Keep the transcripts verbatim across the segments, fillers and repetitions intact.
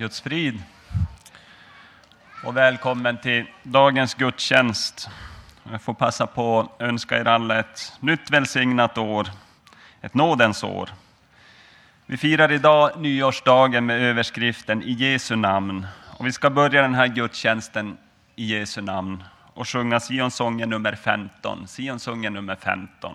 Guds frid och välkommen till dagens gudstjänst. Jag får passa på att önska er alla ett nytt välsignat år, ett nådens år. Vi firar idag nyårsdagen med överskriften i Jesu namn. Och vi ska börja den här gudstjänsten i Jesu namn och sjunga Sionsången nummer femton. Sionsången nummer femton.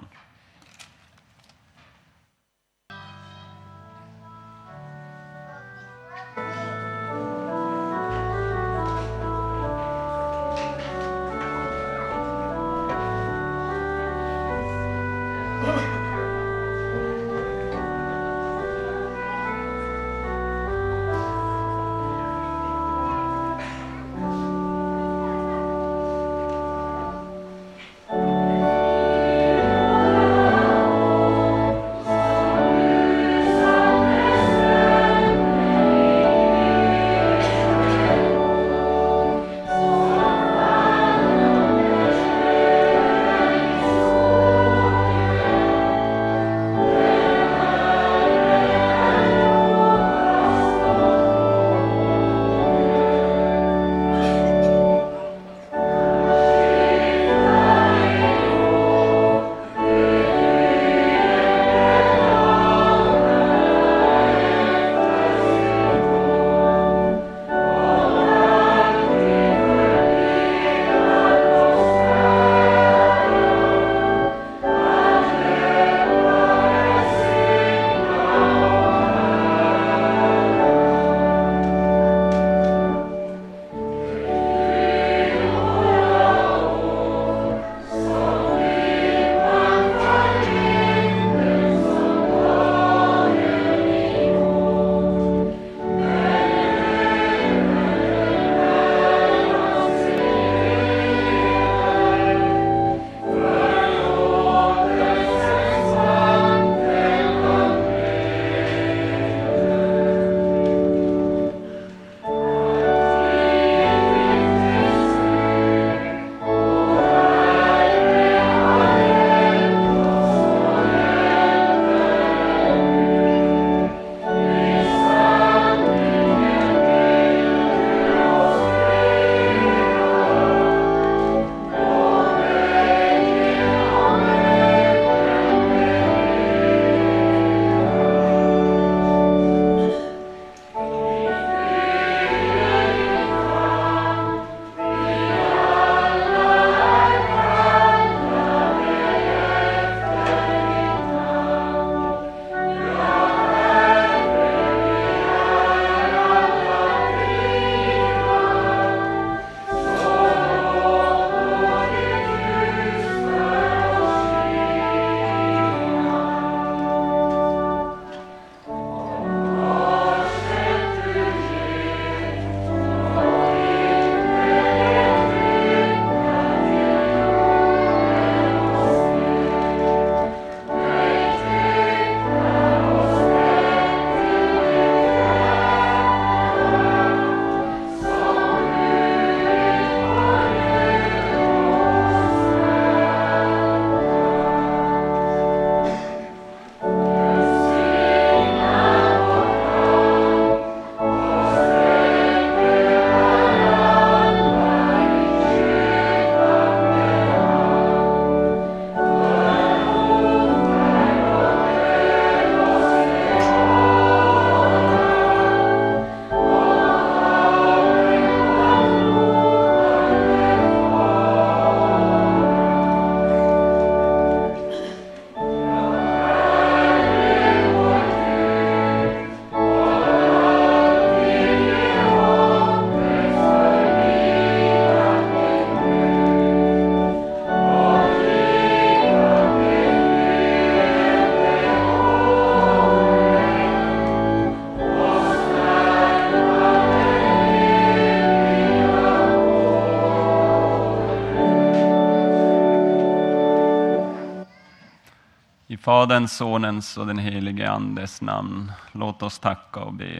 Faderns, Sonens och den helige Andes namn. Låt oss tacka och be.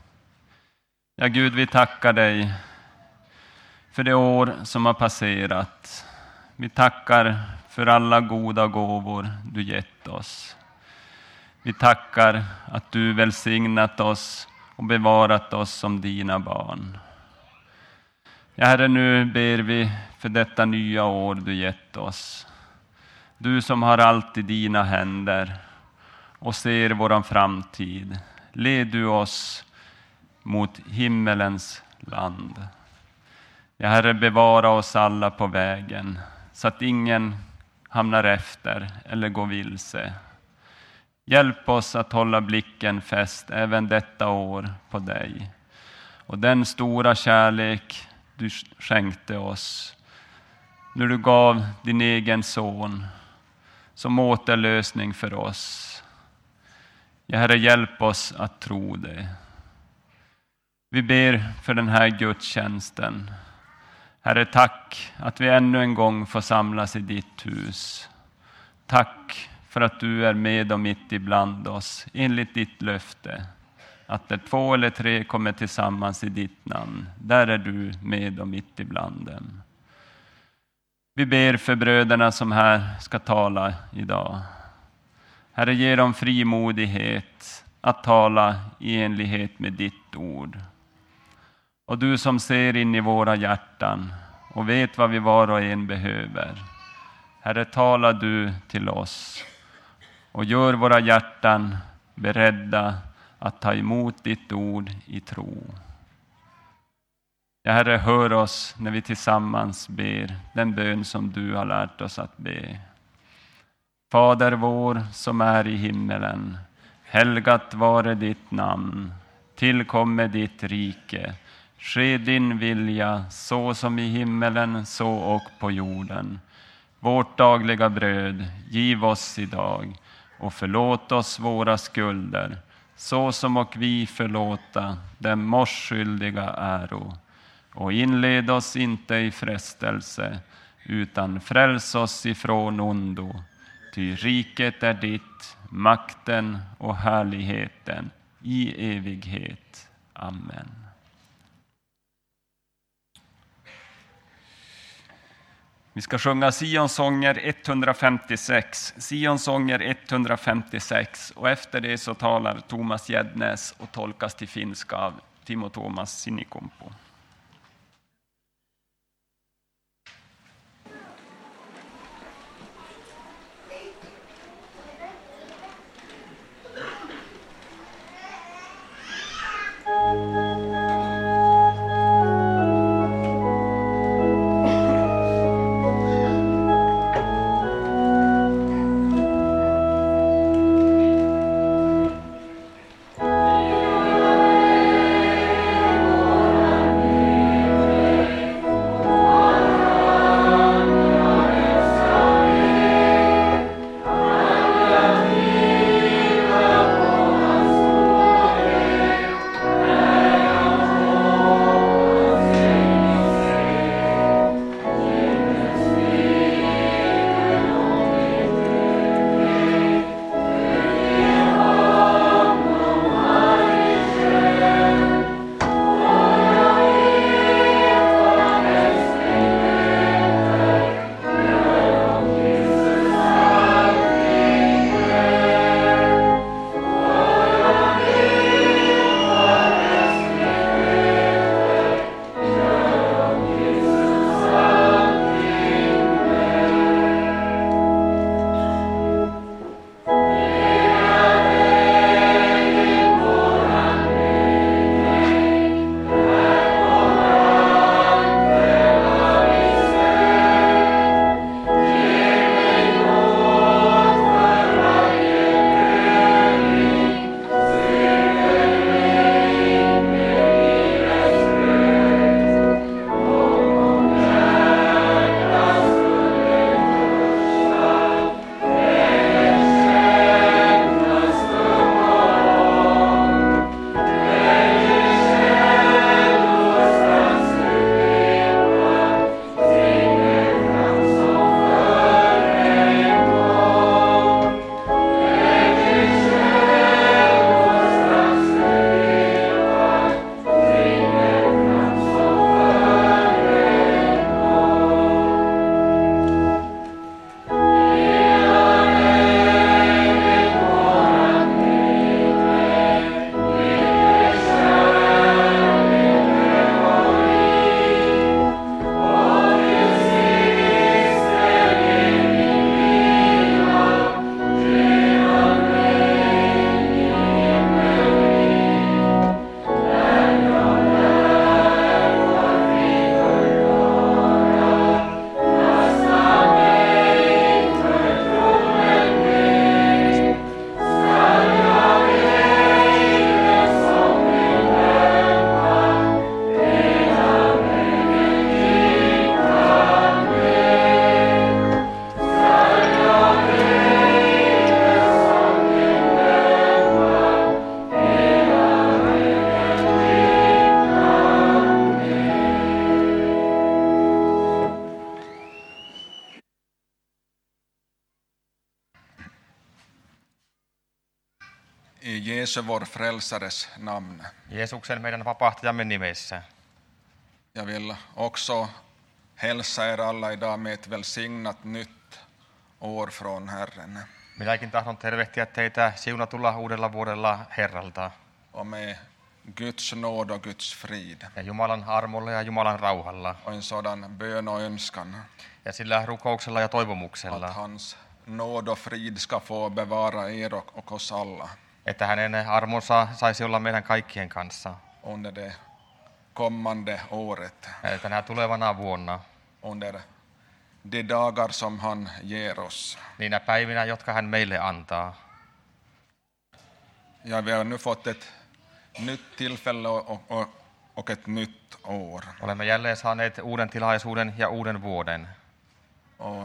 Ja, Gud, vi tackar dig för det år som har passerat. Vi tackar för alla goda gåvor du gett oss. Vi tackar att du välsignat oss och bevarat oss som dina barn. Ja, Herre, nu ber vi för detta nya år du gett oss. Du som har allt i dina händer och ser våran framtid. Led du oss mot himmelens land. Ja, Herre, bevara oss alla på vägen så att ingen hamnar efter eller går vilse. Hjälp oss att hålla blicken fäst även detta år på dig. Och den stora kärlek du skänkte oss när du gav din egen son som återlösning för oss. Ja, Herre, hjälp oss att tro det. Vi ber för den här gudstjänsten. Herre, tack att vi ännu en gång får samlas i ditt hus. Tack för att du är med och mitt ibland oss enligt ditt löfte. Att där två eller tre kommer tillsammans i ditt namn, där är du med och mitt ibland dem. Vi ber för bröderna som här ska tala idag. Herre, ge dem frimodighet att tala i enlighet med ditt ord. Och du som ser in i våra hjärtan och vet vad vi var och en behöver. Herre, tala du till oss och gör våra hjärtan beredda att ta emot ditt ord i tro. Ja, Herre, hör oss när vi tillsammans ber den bön som du har lärt oss att be. Fader vår som är i himmelen, helgat vare ditt namn, tillkomme ditt rike. Ske din vilja så som i himmelen så och på jorden. Vårt dagliga bröd giv oss idag och förlåt oss våra skulder så som och vi förlåta dem oss skyldiga äro. Och inled oss inte i frestelse utan fräls oss ifrån ondo. Ty riket är ditt, makten och härligheten i evighet. Amen. Vi ska sjunga Sionsånger etthundrafemtiosex. Sionsånger etthundrafemtiosex. Och efter det så talar Thomas Gäddnäs och tolkas till finska av Timo Thomas Sinikumpu. Yeah. Jesu vår frälsares namn. Jeesuksen meidän vapahtajamme nimessä. Jag vill också hälsa er alla idag med ett välsignat nytt år från Herren. Minäkin tahdon tervehtiä teitä siunatulla uudella vuodella Herralta. Och med Guds nåd och Guds frid. Ja Jumalan armolla ja Jumalan rauhalla. Och en sådan bön och önskan. Ja sillä rukouksella ja Att toivomuksella. hans nåd och frid ska få bevara er och, och oss alla. Että hänen armonsa saisi olla meidän kaikkien kanssa. Under det kommande året. Tänä tulevana vuonna. Under de dagar som han ger oss. Niinä päivinä, jotka hän meille antaa. Ja vi har nu fått ett nytt tillfälle och, och, och ett nytt år. Olemme jälleen saaneet uuden tilaisuuden ja uuden vuoden. Och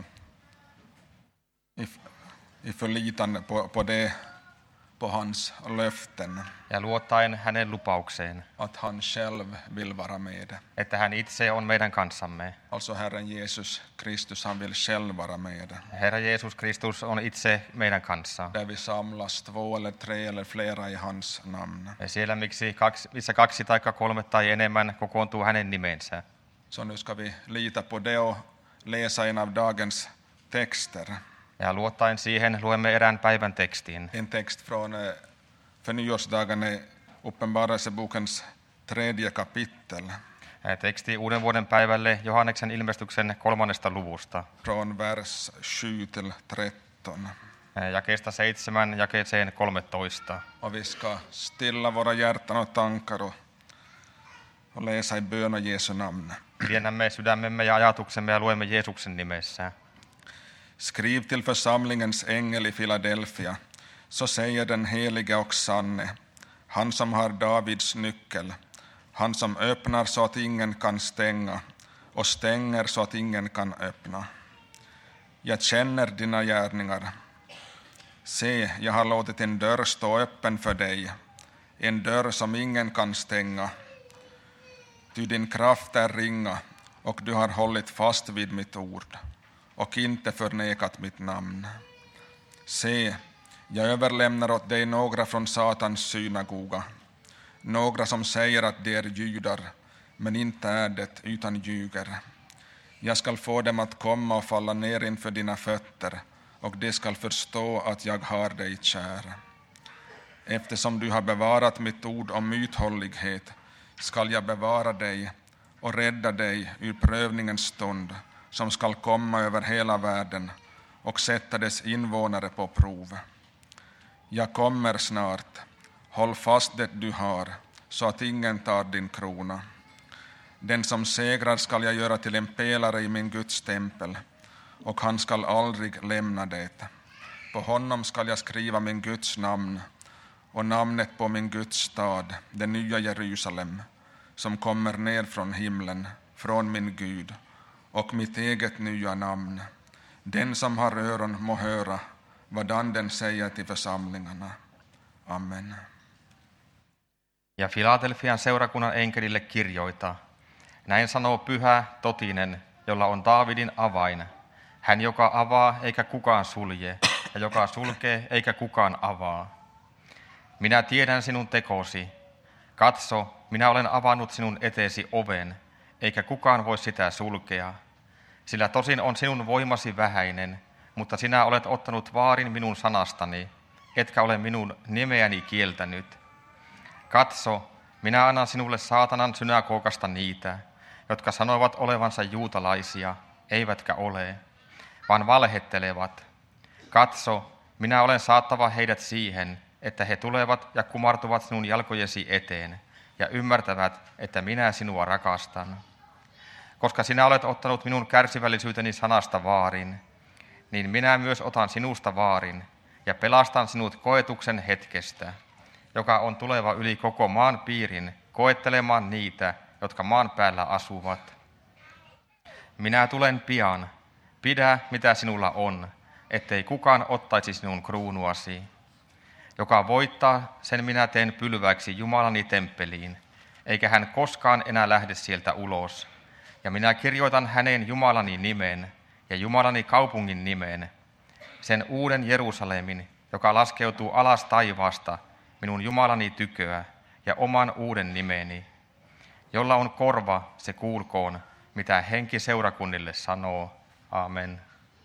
i, i förlitan på, på det, på hans löften. Ja luottaen hänen lupaukseen. Att han själv vill vara med. Että hän itse on meidän kanssamme. Alltså Herren Jesus Kristus, han vill själv vara med. Herra Jeesus Kristus on itse meidän kanssa. Där vi samlas två eller tre eller flera i hans namn. Ja siellä miksi kaksi, missä kaksi tai kolme tai enemmän kokoontuu hänen nimensä. Så nu ska vi lita på det och läsa en av dagens texter. Ja luottaen siihen luemme erään päivän tekstin. En text från för nyårsdagen är Uppenbarelsebokens tredje kapitel. Teksti uuden vuoden päivälle Johanneksen ilmestyksen kolmannesta luvusta. Från vers sju till tretton. Jakeesta seitsemän jakeeseen kolmetoista. Och vi ska stilla våra hjärtan och tankar och, och läsa i bön och Jesu namn. Pienämme sydämemme ja ajatuksemme ja luemme Jeesuksen nimessä. Skriv till församlingens ängel i Filadelfia, så säger den helige och sanne, han som har Davids nyckel, han som öppnar så att ingen kan stänga och stänger så att ingen kan öppna. Jag känner dina gärningar. Se, jag har låtit en dörr stå öppen för dig, en dörr som ingen kan stänga. Ty din kraft är ringa och du har hållit fast vid mitt ord och inte förnekat mitt namn. Se, jag överlämnar åt dig några från Satans synagoga, några som säger att de är judar, men inte är det utan ljuger. Jag skall få dem att komma och falla ner inför dina fötter, och de skall förstå att jag har dig kär. Eftersom du har bevarat mitt ord om uthållighet, skall jag bevara dig och rädda dig ur prövningens stund, som skall komma över hela världen och sätta dess invånare på prov. Jag kommer snart, håll fast det du har, så att ingen tar din krona. Den som segrar skall jag göra till en pelare i min Guds tempel, och han skall aldrig lämna det. På honom skall jag skriva min Guds namn och namnet på min Guds stad, det nya Jerusalem, som kommer ner från himlen, från min Gud, och mitt eget nya namn. Den som har öron må höra vad anden säger till församlingarna. Amen. Ja Filadelfian seurakunnan enkelille kirjoita. Näin sanoo pyhä, totinen, jolla on Daavidin avain. Hän, joka avaa eikä kukaan sulje, ja joka sulkee eikä kukaan avaa. Minä tiedän sinun tekosi. Katso, minä olen avannut sinun eteesi oven, eikä kukaan voi sitä sulkea. Sillä tosin on sinun voimasi vähäinen, mutta sinä olet ottanut vaarin minun sanastani, etkä ole minun nimeäni kieltänyt. Katso, minä annan sinulle saatanan synagogasta niitä, jotka sanovat olevansa juutalaisia, eivätkä ole, vaan valhettelevat. Katso, minä olen saattava heidät siihen, että he tulevat ja kumartuvat sinun jalkojesi eteen ja ymmärtävät, että minä sinua rakastan. Koska sinä olet ottanut minun kärsivällisyyteni sanasta vaarin, niin minä myös otan sinusta vaarin ja pelastan sinut koetuksen hetkestä, joka on tuleva yli koko maan piirin koettelemaan niitä, jotka maan päällä asuvat. Minä tulen pian, pidä mitä sinulla on, ettei kukaan ottaisi sinun kruunuasi. Joka voittaa, sen minä teen pylväksi Jumalani temppeliin, eikä hän koskaan enää lähde sieltä ulos. Ja minä kirjoitan hänen Jumalani nimen ja Jumalani kaupungin nimen, sen uuden Jerusalemin, joka laskeutuu alas taivaasta, minun Jumalani tyköä ja oman uuden nimeni. Jolla on korva, se kuulkoon, mitä henki seurakunnille sanoo. Amen.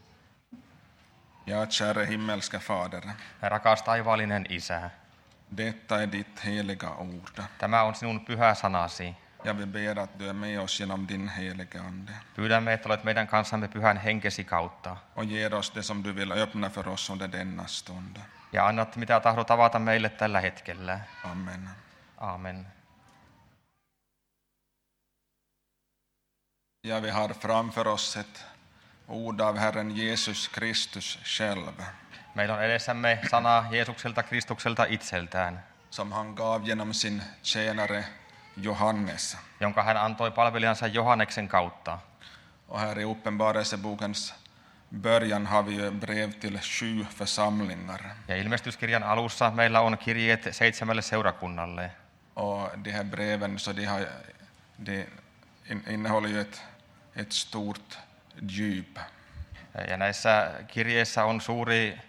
Ja, käre himmelska Fader, Rakas taivaallinen Isä, detta är ditt heliga ord. tämä on sinun pyhä sanasi. Jag vill be att du är med oss genom din heliga Ande Pyydämme, että olet meidän kanssamme pyhän henkesi kautta. och ger oss det som du vill öppna för oss under denna stund. Ja annat, mitä tahdot avata meille tällä hetkellä. Amen. Amen. Ja, vi har framför oss ett ord av Herren Jesus Kristus själv, Meillä on edessämme sana Jeesukselta Kristukselta itseltään, som han gav genom sin tjänare Johannes. jonka hän antoi palvelijansa Johanneksen kautta. Och här i Uppenbarelsebokens början har vi ju brev till sju församlingar. Ja ilmestyskirjan alussa meillä on kirjeet seitsemälle seurakunnalle. Och de här breven så de har, de innehåller ju ett, ett stort djup. Ja näissä kirjeissä on suuri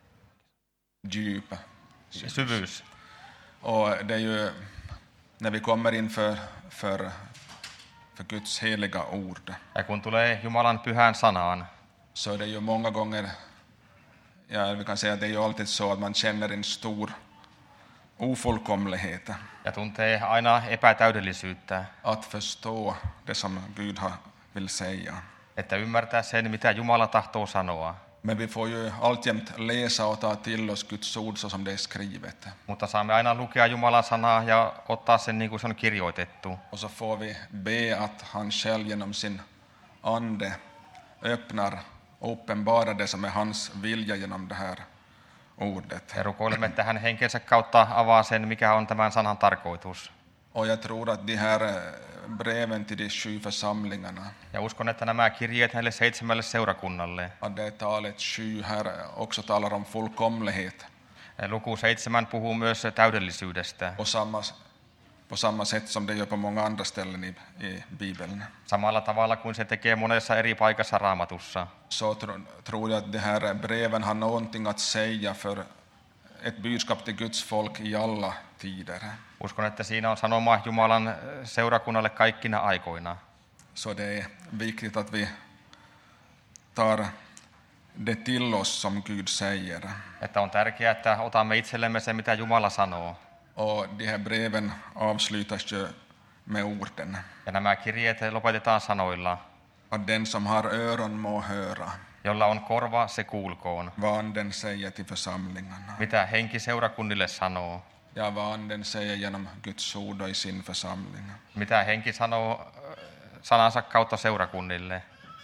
djup. syvyys. Och det är ju när vi kommer in för, för, för Guds heliga ord, Ja kun tulee Jumalan pyhään sanaan, så är det ju många gånger, ja, vi kan säga att det är ju alltid så att man känner en stor ofullkomlighet ja tuntee aina epätäydellisyyttä, att förstå det som Gud har, vill säga. että ymmärtää sen, mitä Jumala tahtoo sanoa. Men vi får ju alltjämt läsa och ta till oss Guds ord så som det är skrivet. Mutta saamme aina lukea Jumalan sanaa ja ottaa sen niin kuin se on kirjoitettu. Och så får vi be att han själv genom sin ande öppnar och uppenbarar det som är hans vilja genom det här ordet. Ja rukoilemme, että hän henkensä kautta avaa sen, mikä on tämän sanan tarkoitus. Och jag tror att de här breven till de sju församlingarna, Ja uskon, että nämä kirjeet näille seitsemälle seurakunnalle, att det talet sju här också talar om fullkomlighet. luku seitsemän puhuu myös täydellisyydestä, På samma, på samma sätt som det gör på många andra ställen i, i Bibeln. samalla tavalla kuin se tekee monessa eri paikassa Raamatussa. Så tro, tror jag att de här breven har någonting att säga för ett budskap till Guds folk i alla tider. Uskon, että siinä on sanoma Jumalan seurakunnalle kaikkina aikoina. Så det är viktigt att vi tar det till oss som Gud säger. Että on tärkeää, että otamme itsellemme se, mitä Jumala sanoo. Och de här breven avslutas ju med orden. Ja nämä kirjeet lopetetaan sanoilla, Att den som har öron må höra jolla on korva, se kuulkoon. vad anden säger till församlingarna. Mitä henki seurakunnille sanoo. Ja, vad anden säger genom Guds ord och i sin församling. Mitä henki sanoo sanansa kautta seurakunnille.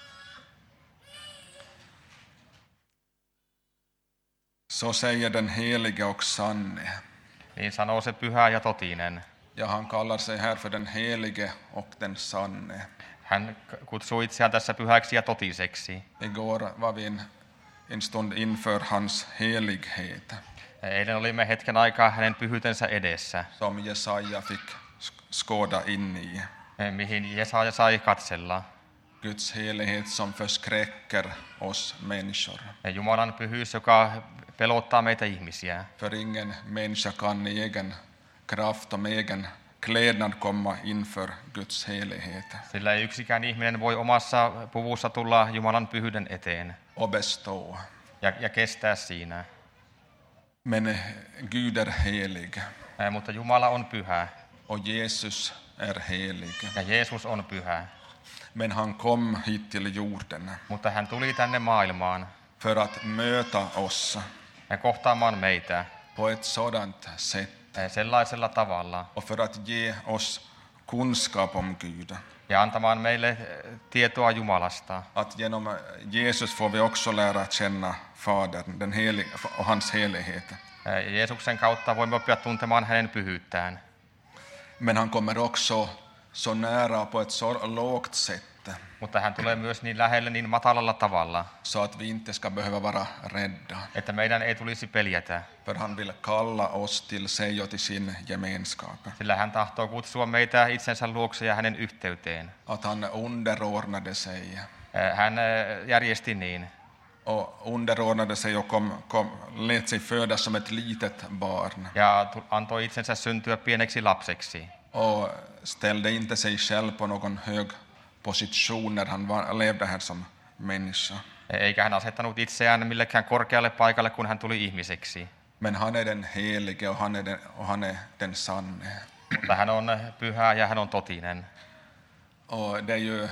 Så säger den helige och sanne. Niin sanoo se pyhä ja totinen. Ja, han kallar sig här för den helige och den sanne. Hän kutsuu itseään tässä pyhäksi ja totiseksi. Igår var vi en, en stund inför hans helighet, Eilen olimme hetken aikaa hänen pyhyytensä edessä, som Jesaja fick skåda in i. mihin Jesaja sai katsella. Guds helighet som förskräcker oss människor. Jumalan pyhyys, joka pelottaa meitä ihmisiä. För ingen människa kan i egen kraft och med egen klädnad komma inför Guds helighet Sillä ei yksikään ihminen voi omassa puvussa tulla Jumalan pyhyyden eteen och bestå. ja, ja kestää siinä. Men Gud är helig Ää, mutta Jumala on pyhä och Jesus är helig. ja Jeesus on pyhä. Men han kom hit till jorden Mutta hän tuli tänne maailmaan för att möta oss ja kohtaamaan meitä på ett sådant sätt ää, sellaisella tavalla och för att ge oss kunskap om Gud. ja antamaan meille ää, tietoa Jumalasta. Att genom Jesus får vi också lära känna Fadern, den helig, och hans helighet. Ää, Jeesuksen kautta voimme oppia tuntemaan hänen pyhyyttään. Men han kommer också så nära på ett så lågt sätt Mutta hän tulee myös niin lähelle niin matalalla tavalla, så att vi inte ska behöva vara rädda. että meidän ei tulisi peljätä. För han vill kalla oss till sig och till sin gemenskap. Sillä hän tahtoo kutsua meitä itsensä luokse ja hänen yhteyteen. Att han underordnade sig Ää, Hän ää, järjesti niin, och underordnade sig och kom, kom, lät sig födas som ett litet barn. Ja tu- antoi itsensä syntyä pieneksi lapseksi. Och ställde inte sig själv på någon hög position när han var, levde här som människa. Eikä hän asettanut itseään millekään korkealle paikalle, kun hän tuli ihmiseksi. Men han är den helige och han är den, och han är den sanne. Mutta hän on pyhä ja hän on totinen. Och det är ju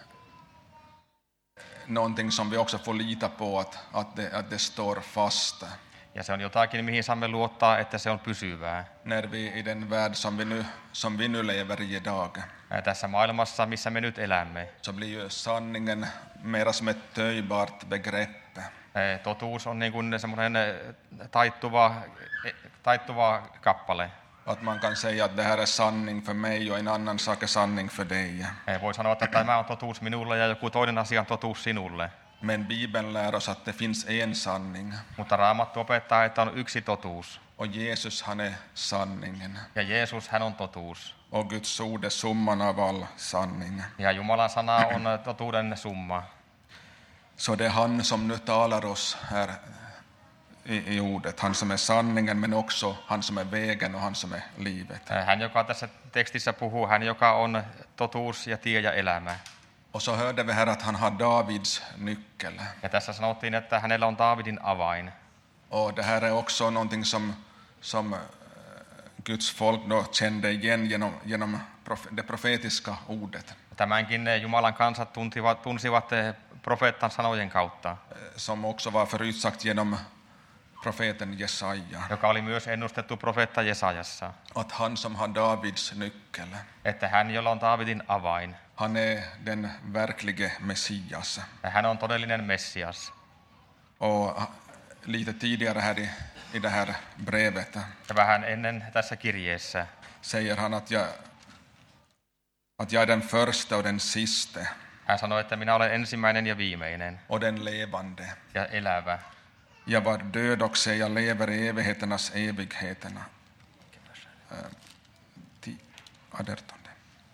någonting som vi också får lita på att, att, det, att det står fast. Ja se on jotakin, mihin saamme luottaa, että se on pysyvää. När vi i den värld som vi nu, som vi nu lever i idag, Ää, Tässä maailmassa, missä me nyt elämme, så blir ju sanningen mera som ett töjbart begrepp. ää, totuus on niin kuin semmoinen ää, taittuva, e, taittuva kappale. Att man kan säga att det här är sanning för mig och en annan sak är sanning för dig. Ää, Voi sanoa, että tämä on totuus minulle ja joku toinen asia on totuus sinulle. Men Bibeln lär oss att det finns en sanning. Mutta Raamattu opettaa, että on yksi totuus. Och Jesus, han är sanningen. Ja Jeesus, hän on totuus. Och Guds ord är summan av all sanning. Ja Jumalan sana on totuuden summa. Så det är han som nu talar oss här i, i ordet. Han som är sanningen, men också han som är vägen och han som är livet. Ää, Hän, joka tässä tekstissä puhuu, hän, joka on totuus ja tie ja elämä. Och så hörde vi här att han har Davids nyckel. Ja tässä sanottiin, että hänellä on Daavidin avain. Och det här är också någonting som, som eh, Guds folk då kände igen genom, genom prof, det profetiska ordet. Tämänkin Jumalan kansat tuntivat, tunsivat eh, profeetan sanojen kautta, eh, Som också var förutsagt genom profeten Jesaja. joka oli myös ennustettu profeetta Jesajassa. Att han som har Davids nyckel, Että hän, jolla on Daavidin avain, han är den verklige Messias. ja hän on todellinen Messias. Och lite tidigare här i, i det här brevet Ja vähän ennen tässä kirjeessä säger han att jag, att jag är den första och den siste hän sanoi, että minä olen ensimmäinen ja viimeinen och den levande. ja elävä. Jag var död och se, jag lever i evigheternas evigheterna. Äh, ti- artonde.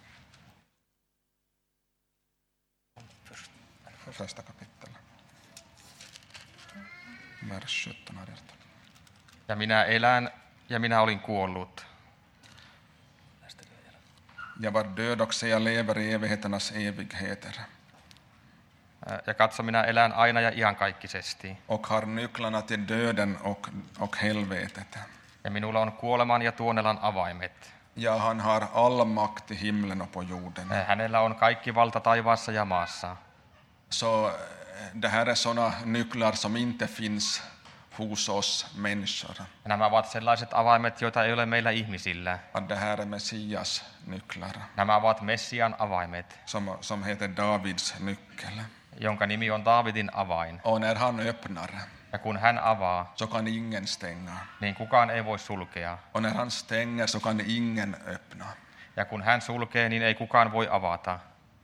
Första kapitel. Vers sjutton arton. Ja minä elän ja minä olin kuollut. Jag var död och se, jag lever i evigheternas evigheter. Ää, Ja katso, minä elän aina ja iankaikkisesti. Och har nycklarna till döden och, och helvetet. Ja minulla on kuoleman ja tuonelan avaimet. Ja, han har all makt i himlen och på jorden. Ää, Hänellä on kaikki valta taivaassa ja maassa. Så det här är sådana nycklar som inte finns hos oss människor. Ja nämä ovat sellaiset avaimet, joita ei ole meillä ihmisillä. Att det här är Messias nycklar, Nämä ovat Messian avaimet, som, som heter Davids nyckel. jonka nimi on Daavidin avain. Och när han öppnar Ja kun hän avaa, så kan ingen stänga. niin kukaan ei voi sulkea. Och när han stänger så kan ingen öppna. Ja kun hän sulkee, niin ei kukaan voi avata.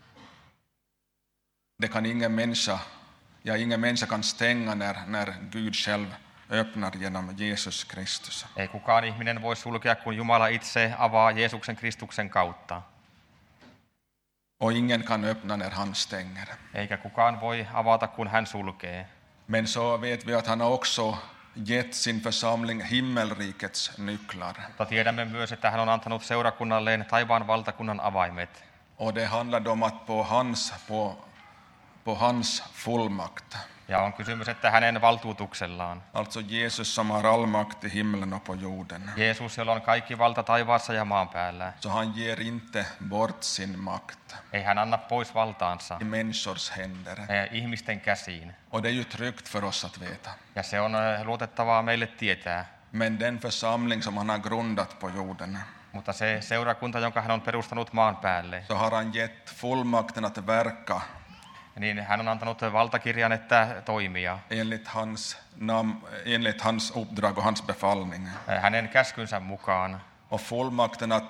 Det kan ingen människa, ja ingen människa kan stänga när, när Gud själv öppnar genom Jesus Kristus. Ei kukaan ihminen voi sulkea, kun Jumala itse avaa Jeesuksen Kristuksen kautta. Och ingen kan öppna när han stänger. Eikä kukaan voi avata, kun hän sulkee. Men så vet vi att han har också gett sin församling himmelrikets nycklar. Mutta tiedämme myös, että hän on antanut seurakunnalleen taivaan valtakunnan avaimet. Och det handlar om att på hans, på, på hans fullmakt. Ja on kysymys, että hänen valtuutuksellaan. Alltså Jesus som har all makt i himlen och på jorden. Jeesus, jolla on kaikki valta taivaassa ja maan päällä. Så han ger inte bort sin makt Ei hän anna pois valtaansa i människors händer. eh, ihmisten käsiin. Och det är ju tryggt för oss att veta. Ja se on eh, luotettavaa meille tietää. Men den församling som han har grundat på jorden, Mutta se seurakunta, jonka hän on perustanut maan päälle, så har han gett fullmakten att verka niin hän on antanut valtakirjan, että toimia enligt hans, nam, enligt hans uppdrag och hans befallning. eh, hänen käskynsä mukaan. Och fullmakten att,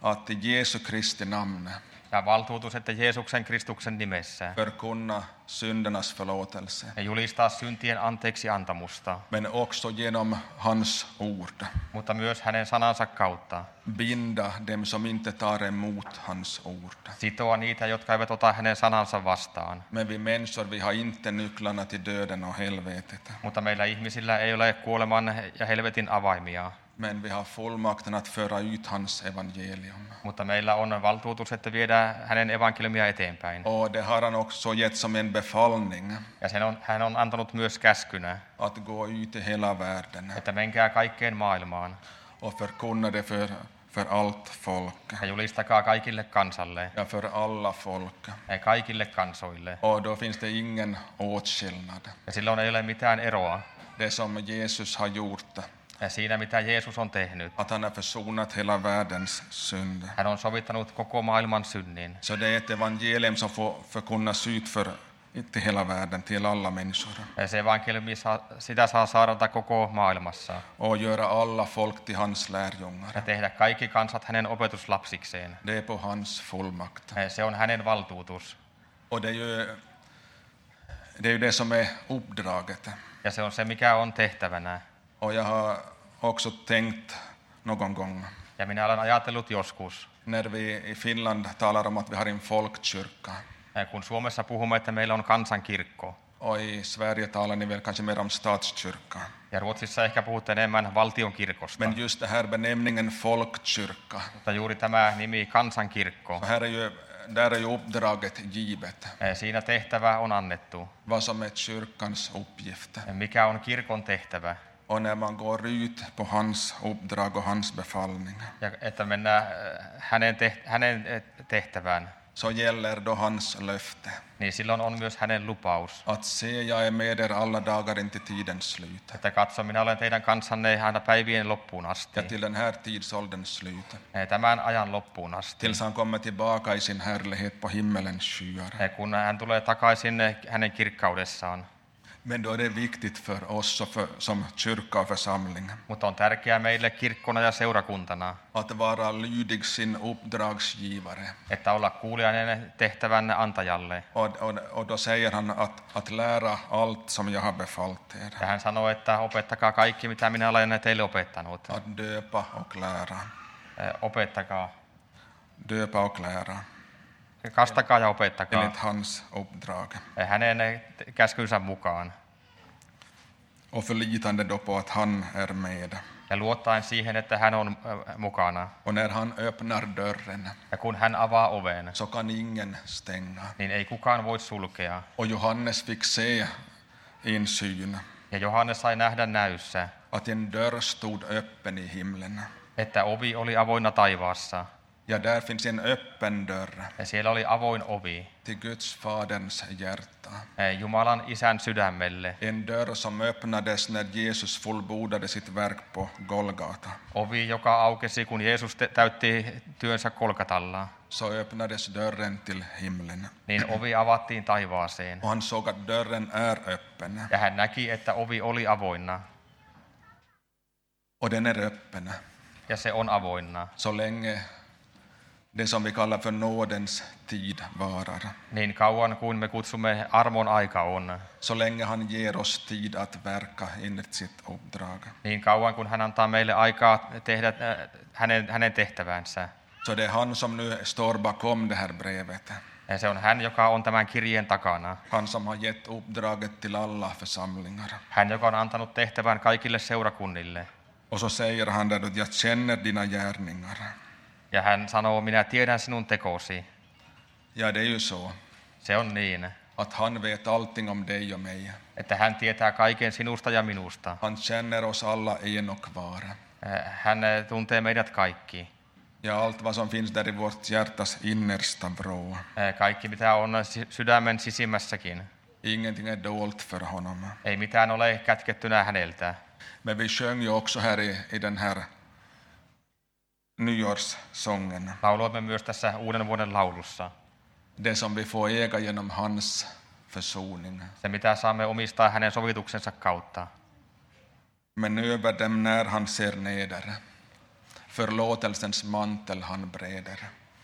att i Jesu Kristi namn Ja valtuutus, että Jeesuksen Kristuksen nimessä förkunna syndernas förlåtelse, ja julistaa syntien anteeksi antamusta, men också genom hans ord mutta myös hänen sanansa kautta binda dem som inte tar emot hans ord. sitoa niitä, jotka eivät ota hänen sanansa vastaan. Men vi människor, vi har inte nycklarna till döden och helvetet. Mutta meillä ihmisillä ei ole kuoleman ja helvetin avaimia, Men vi har fullmakten att föra ut hans evangelium. mutta meillä on valtuutus, että viedään hänen evankeliumia eteenpäin. Och det har han också gett som en befallning Ja sen on, hän on antanut myös käskynä, att gå ut i hela världen että menkää kaikkeen maailmaan och förkunna det för, för allt folk ja julistakaa kaikille kansalle ja för alla folk. ja kaikille kansoille. Och då finns det ingen åtskillnad. Ja silloin ei ole mitään eroa Det som Jesus har gjort, ja siinä, mitä Jeesus on tehnyt. att han har försonat hela världens synd. Hän on sovittanut koko maailman synnin. Så det är ett evangelium som får förkunnas ut för till hela världen, till alla människor. Ja se evankeliumi, saa- sitä saa saarata koko maailmassa Och göra alla folk till hans lärjungar. ja tehdä kaikki kansat hänen opetuslapsikseen. Det är på hans fullmakt. Ja se on hänen valtuutus. Och det är ju det, är ju det som är uppdraget. Ja se on se, mikä on tehtävänä. Och jag har också tänkt någon gång, Ja minä olen ajatellut joskus, när vi i Finland talar om att vi har en folkkyrka, ja kun Suomessa puhumme, että meillä on kansankirkko, och i Sverige talar ni väl kanske mer om statskyrka. ja Ruotsissa ehkä puhutte enemmän valtionkirkosta, Men just det här benämningen folkkyrka, mutta juuri tämä nimi kansankirkko, så här är ju, där är ju uppdraget givet, ja siinä tehtävä on annettu. vad som är kyrkans uppgift. Ja mikä on kirkon tehtävä? Och när man går ut på hans uppdrag och hans befallning, Ja että mennään äh, hänen, teht- hänen äh, tehtävään, så gäller då hans löfte. niin silloin on myös hänen lupaus. Att se, jag är med er alla dagar in till tidens slut. Että katso, minä olen teidän kanssanne aina päivien loppuun asti. Ja till den här tidsålderns slut. Ja tämän ajan loppuun asti. Tills han kommer tillbaka i sin härlighet på himmelens skyar. Ja kun hän tulee takaisin hänen kirkkaudessaan. Men då är det viktigt för oss och för, som kyrka och församling Mutta on tärkeää meille kirkkona ja seurakuntana, att vara lydig sin uppdragsgivare. että olla kuulijainen tehtävän antajalle. Och, och, och då säger han att, att lära allt som jag har befallt er. Ja hän sanoo, että opettakaa kaikki, mitä minä olen teille opettanut. Att döpa och lära. Eh, Opettakaa. Döpa och lära. Kastakaa ja opettakaa Enligt hans uppdrag. hänen käskynsä mukaan. Och förlitande då på att han är med. Ja luottaen siihen, että hän on äh, mukana. Och när han öppnar dörren Ja kun hän avaa oven, så kan ingen stänga. niin ei kukaan voi sulkea. Och Johannes fick se i en syn Ja Johannes sai nähdä näyssä, att en dörr stod öppen i himlen. että ovi oli avoinna taivaassa. Ja där finns en öppen dörr Ja siellä oli avoin ovi till Guds faderns hjärta. eh, Jumalan isän sydämelle. En dörr som öppnades när Jesus fullbordade sitt verk på Golgata. Ovi, joka aukesi, kun Jeesus te- täytti työnsä Kolkatalla. Så öppnades dörren till himlen. Niin ovi avattiin taivaaseen. Och han såg att dörren är öppen. Ja hän näki, että ovi oli avoinna. Och den är öppen Ja se on avoinna. så länge det som vi kallar för nådens tid varar. Niin kauan kuin me kutsumme armon aika on. Så länge han ger oss tid att verka enligt sitt uppdrag. Niin kauan kun hän antaa meille aikaa tehdä äh, hänen, hänen tehtävänsä. Så det är han som nu står bakom det här brevet. Ja se on hän, joka on tämän kirjeen takana. Han som har gett uppdraget till alla församlingar. Hän, joka on antanut tehtävän kaikille seurakunnille. Och så säger han där att jag känner dina gärningar. Ja hän sanoo, minä tiedän sinun tekosi. Ja, det är ju så Se on niin, att han vet allting om dig och mig. että hän tietää kaiken sinusta ja minusta. Han känner oss alla en och var. Hän tuntee meidät kaikki. Ja allt vad som finns där i vårt hjärtas innersta vrå. Kaikki, mitä on sydämen sisimmässäkin. Ingenting är dolt för honom. Ei mitään ole kätkettynä häneltä. Men vi sjöng ju också här i, i den här nyårssången. Lauloimme myös tässä uuden vuoden laulussa. Det som vi får äga genom hans försoning. Se, mitä saamme omistaa hänen sovituksensa kautta. Men över dem när han ser neder. förlåtelsens mantel han breder.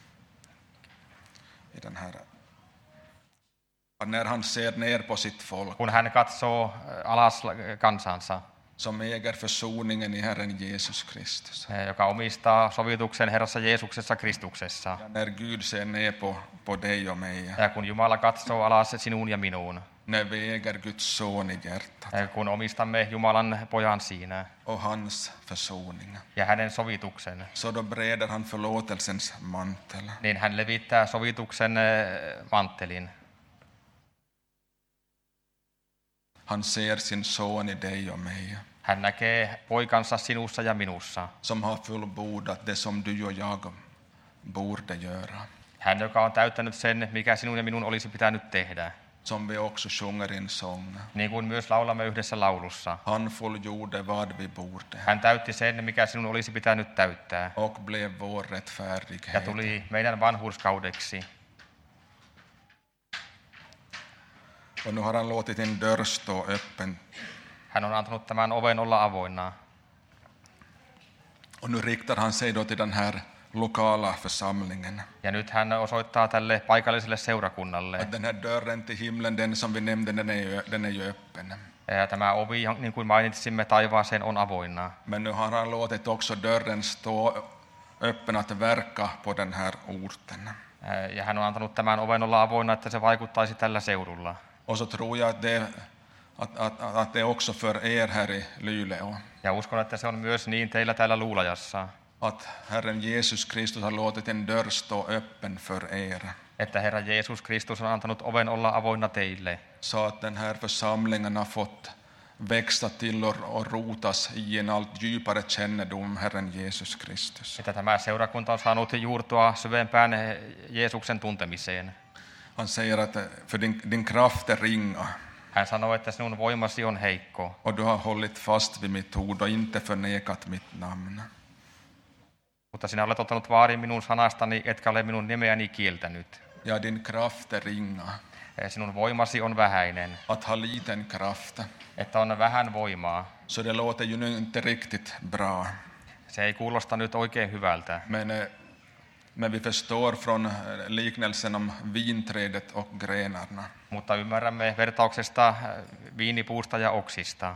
I den här. När han ser ner på sitt folk. Kun hän katsoo alas kansansa, som äger försoningen i Herren Jesus Kristus. joka omistaa sovituksen Herrassa Jeesuksessa Kristuksessa. Ja när Gud ser ner på, på dig och mig. Ja kun Jumala katsoo alas sinuun ja minuun. När vi äger Guds son i hjärtat. Kun omistamme Jumalan pojan siinä. Och hans försoning. Ja hänen sovituksen. Så då breder han förlåtelsens mantel. Niin hän levittää sovituksen manttelin. Han ser sin son i dig och mig. Hän näkee poikansa sinussa ja minussa. Som har fullbordat det som du och jag borde göra. Hän, joka on täyttänyt sen, mikä sinun ja minun olisi pitänyt tehdä. Som vi också sjunger i en sång. Niin kuin myös laulamme yhdessä laulussa. Han fullgjorde vad vi borde. Hän täytti sen, mikä sinun olisi pitänyt täyttää. Och blev vår rättfärdighet. Ja tuli meidän vanhurskaudeksi. Och nu har han låtit en dörr stå öppen. Hän on antanut tämän oven olla avoinna. Och nu riktar han sig då till den här lokala församlingen. Ja nyt hän osoittaa tälle paikalliselle seurakunnalle. Att den här dörren till himlen, den som vi nämnde, den är ju, den är ju öppen. Ja tämä ovi, niin kuin mainitsimme, taivaaseen on avoinna. Men nu har han låtit också dörren stå öppen att verka på den här orten. Ja hän on antanut tämän oven olla avoinna, että se vaikuttaisi tällä seudulla. Och så tror jag att det, att, att, att det är också för er här i Luleå. Ja uskon, että se on myös niin teillä täällä Luulajassa. Att Herren Jesus Kristus har låtit en dörr stå öppen för er. Että Herra Jeesus Kristus on antanut oven olla avoinna teille. Så att den här församlingen har fått växa till och rotas i en allt djupare kännedom om Herren Jesus Kristus. Että tämä seurakunta on saanut juurtua syvempään Jeesuksen tuntemiseen. Han säger att för din, din kraft är ringa. Hän sanoo, että sinun voimasi on heikko. Och du har hållit fast vid mitt ord och inte förnekat mitt namn. Mutta sinä olet ottanut vaarin minun sanastani, etkä ole minun nimeäni kieltänyt. Ja din kraft är ringa. Sinun voimasi on vähäinen. Att ha liten kraft. Että on vähän voimaa. Så det låter ju nu inte riktigt bra. Se ei kuulosta nyt oikein hyvältä. Men, men vi förstår från liknelsen om vinträdet och grenarna. Mutta ymmärrämme vertauksesta viinipuusta ja oksista.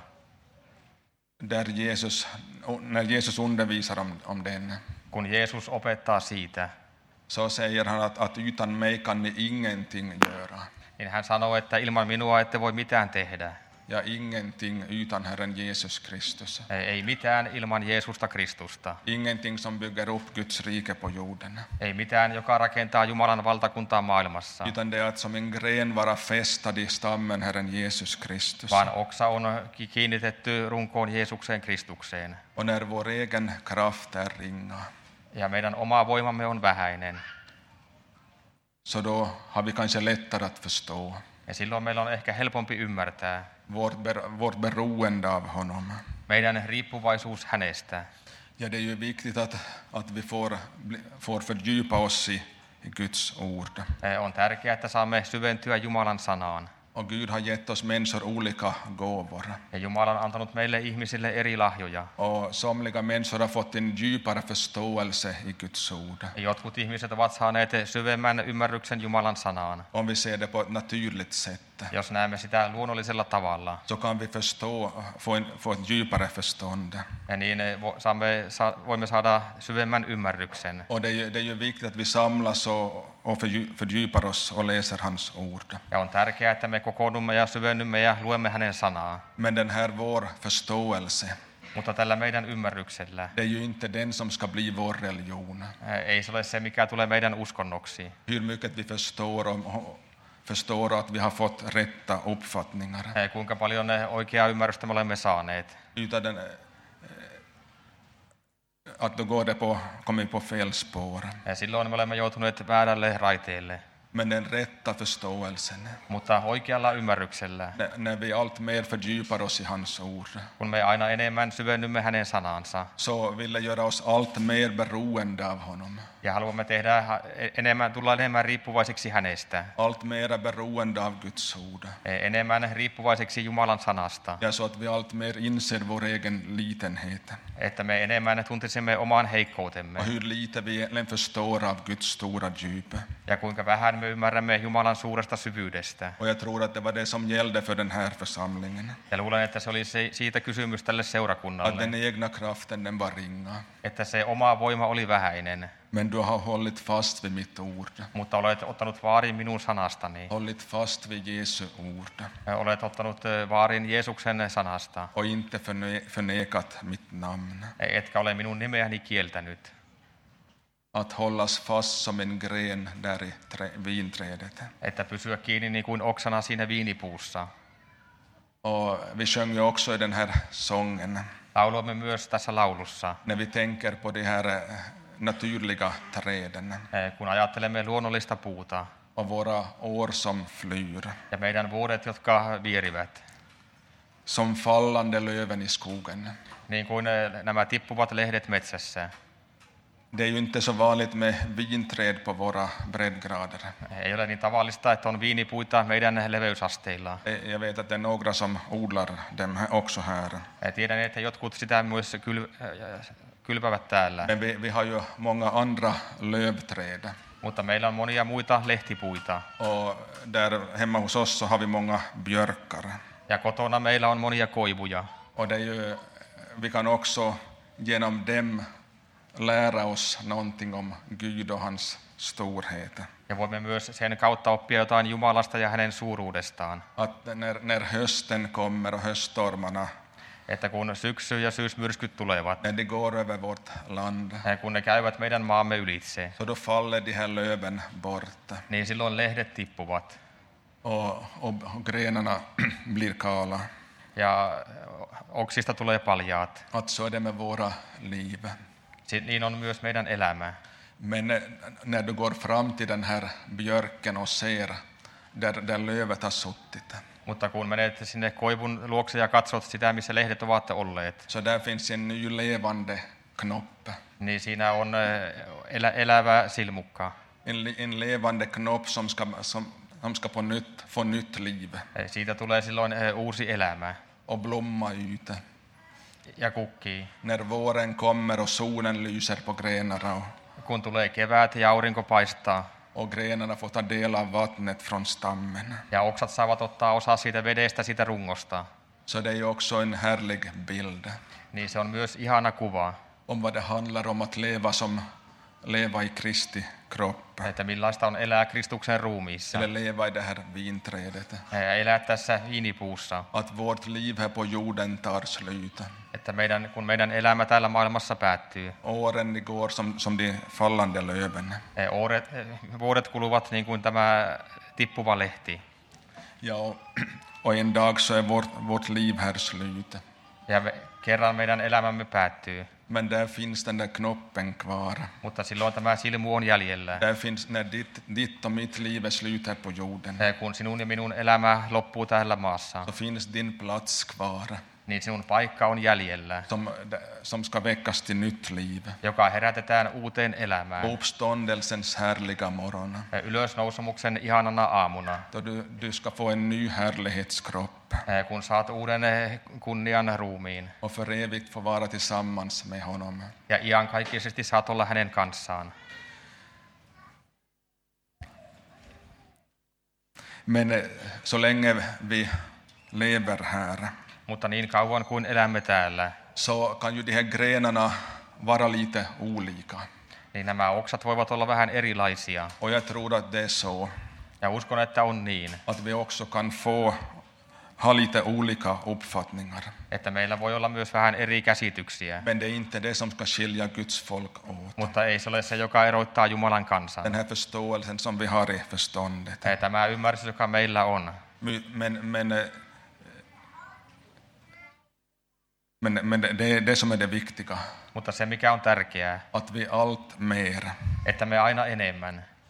Där Jesus, när Jesus undervisar om, om den. Kun Jeesus opettaa siitä. Så säger han att, att utan mig kan ni ingenting göra. Niin hän sanoo, että ilman minua ette voi mitään tehdä. Ja ingenting utan Herren Jesus Kristus. Ei, ei mitään ilman Jeesusta Kristusta. Ingenting som bygger upp Guds rike på jorden. Ei mitään, joka rakentaa Jumalan valtakuntaa maailmassa. Utan det är att som en gren vara fästad i stammen Herren Jesus Kristus. Vaan oksa on kiinnitetty runkoon Jeesukseen Kristukseen. Och när vår egen kraft är ringa. Ja meidän oma voimamme on vähäinen. Så då har vi kanske lättare att förstå. Ja silloin meillä on ehkä helpompi ymmärtää. Vårt, ber, vårt beroende av honom. Meidän riippuvaisuus hänestä. Ja det är ju viktigt att, att vi får, får fördjupa oss i, i Guds ord. On tärkeää, että saamme syventyä Jumalan sanaan. Och Gud har gett oss människor olika gåvor. Ja Jumala on antanut meille ihmisille eri lahjoja. Och somliga människor har fått en djupare förståelse i Guds ord. Jotkut ihmiset ovat saaneet syvemmän ymmärryksen Jumalan sanaan. Om vi ser det på ett naturligt sätt. Jos näemme sitä luonnollisella tavalla. Så kan vi förstå, få, en, få ett djupare förstånd. Ja niin saamme, voimme saada syvemmän ymmärryksen. Och det är, det är ju viktigt att vi samlas och, och fördjupar oss och läser hans ord. Ja on tärkeää, että me kokoonnumme ja syvennymme ja luemme hänen sanaa. Men den här vår förståelse. Mutta tällä meidän ymmärryksellä. Det är ju inte den som ska bli vår religion. Ei se ole se, mikä tulee meidän uskonnoksi. Hur mycket vi förstår om förstår att vi har fått rätta uppfattningar. Kuinka paljon oikeaa ymmärrystä me olemme saaneet. Utan den, att då går det på, kommer på fel spår. Ja silloin me olemme joutuneet väärälle raiteelle. Men den rätta förståelsen, mutta oikealla ymmärryksellä, när, när vi allt mer fördjupar oss i hans ord, kun me aina enemmän syvennymme hänen sanansa så vill det göra oss allt mer beroende av honom. ja haluamme tehdä enemmän, tulla enemmän riippuvaisiksi hänestä, Allt mera beroende av Guds ord. enemmän riippuvaisiksi Jumalan sanasta, Ja så att vi allt mer inser vår egen litenhet että me enemmän tuntisimme oman heikkoutemme och hur lite vi egentligen förstår av Guds stora djup. ja kuinka vähän me ymmärrämme Jumalan suuresta syvyydestä. Och jag tror att det var det som gällde för den här församlingen. Ja luulen, että se oli se, siitä kysymys tälle Att seurakunnalle, den egna kraften den var ringa. että se oma voima oli vähäinen, Men du har hållit fast vid mitt ord. mutta olet ottanut vaarin minun sanastani. Hållit fast vid Jesu ord. Olet ottanut vaarin Jeesuksen sanasta, Och inte förne- förnekat mitt namn. etkä ole minun nimeäni kieltänyt. Att hållas fast som en gren där i trä- vinträdet. Että pysyä kiinni niin kuin oksana siinä viinipuussa. Och vi sjöng ju också i den här sången. Lauloimme myös tässä laulussa, När vi tänker på de här eh, naturliga träden. eh, kun ajattelemme luonnollista puuta Och våra år som flyr. ja meidän vuodet, jotka vierivät, Som fallande löven i skogen. niin kuin eh, nämä tippuvat lehdet metsässä. Det är ju inte så vanligt med vinträd på våra breddgrader. Ei ole niin tavallista, että on viinipuita meidän leveysasteilla. Eh, Jag vet att det är några som odlar dem här- också här. Eh, Tiedän, että jotkut sitä myös kyl, eh, kylvävät täällä, Men vi, vi har ju många andra lövträd. mutta meillä on monia muita lehtipuita. Och där hemma hos oss så har vi många björkar. Ja kotona meillä on monia koivuja. Och det är ju, vi kan också genom dem lära oss någonting om Gud och hans storhet. Ja voimme myös sen kautta oppia jotain Jumalasta ja hänen suuruudestaan. Att när, när hösten kommer och höststormarna, Että kun syksy ja syysmyrskyt tulevat, när de går över vårt land, ja kun ne käyvät meidän maamme ylitse, så då faller de här löven bort. niin silloin lehdet tippuvat Och, och, och grenarna blir kala. ja oksista tulee paljaat. Att så är det med våra liv. Si- Niin on myös meidän elämä. Men eh, när du går fram till den här björken och ser där, där lövet har suttit, Mutta kun menet sinne koivun luokse ja katsot sitä, missä lehdet ovat olleet, så där finns en ny levande knopp. niin siinä on eh, elä, elävä silmukka. En, li- en levande knopp som ska, som, som ska på nytt, få nytt liv Eh, Siitä tulee silloin eh, uusi elämä och blomma ut. ja kukkii. När våren kommer och solen lyser på grenarna och, Kun tulee kevät ja aurinko paistaa och grenarna får ta del av vattnet från stammen. ja oksat saavat ottaa osaa siitä vedestä, siitä rungosta, Så det är ju också en härlig bild niin se on myös ihana kuva, om vad det handlar om att leva som leva i Kristi kropp. että millaista on elää Kristuksen ruumiissa Eller leva i det här vinträdet. ja elää tässä viinipuussa. Att vårt liv här på jorden tar slut. Että meidän, kun meidän elämä täällä maailmassa päättyy, Åren de går som, som de fallande löven. eh, vuodet, eh, vuodet kuluvat niin kuin tämä tippuva lehti. Ja, och, och en dag så är vårt, vårt liv här slut. Ja me, kerran meidän elämämme päättyy, Men där finns den där knoppen kvar. mutta silloin tämä silmu on jäljellä. Där finns, när ditt, ditt och mitt liv är slut här på jorden, Eh, Kun sinun ja minun elämä loppuu täällä maassa, så finns din plats kvar. niin sinun paikka on jäljellä, Som, som ska väckas till nytt liv. joka herätetään uuteen elämään. Uppståndelsens härliga morgon. Eh, Ylösnousumuksen ihanana aamuna, Då du, du ska få en ny härlighetskropp. eh, kun saat uuden eh, kunnian ruumiin. Och för evigt få vara tillsammans med honom. Ja iankaikkisesti saat olla hänen kanssaan. Men eh, så länge vi lever här Mutta niin kauan kuin elämme täällä, så kan ju de här grenarna vara lite olika. niin nämä oksat voivat olla vähän erilaisia. Och jag tror att det är så Ja uskon, että on niin, att vi också kan få ha lite olika uppfattningar. että meillä voi olla myös vähän eri käsityksiä. Men det är inte det som ska skilja Guds folk åt. Mutta ei se ole se, joka erottaa Jumalan kansan. Den här förståelsen som vi har i förståndet. Eh, Tämä ymmärrys, joka meillä on. Men, men, eh, men, men det är det som är det viktiga. Mutta se, mikä on tärkeää, Att vi allt mer että me aina enemmän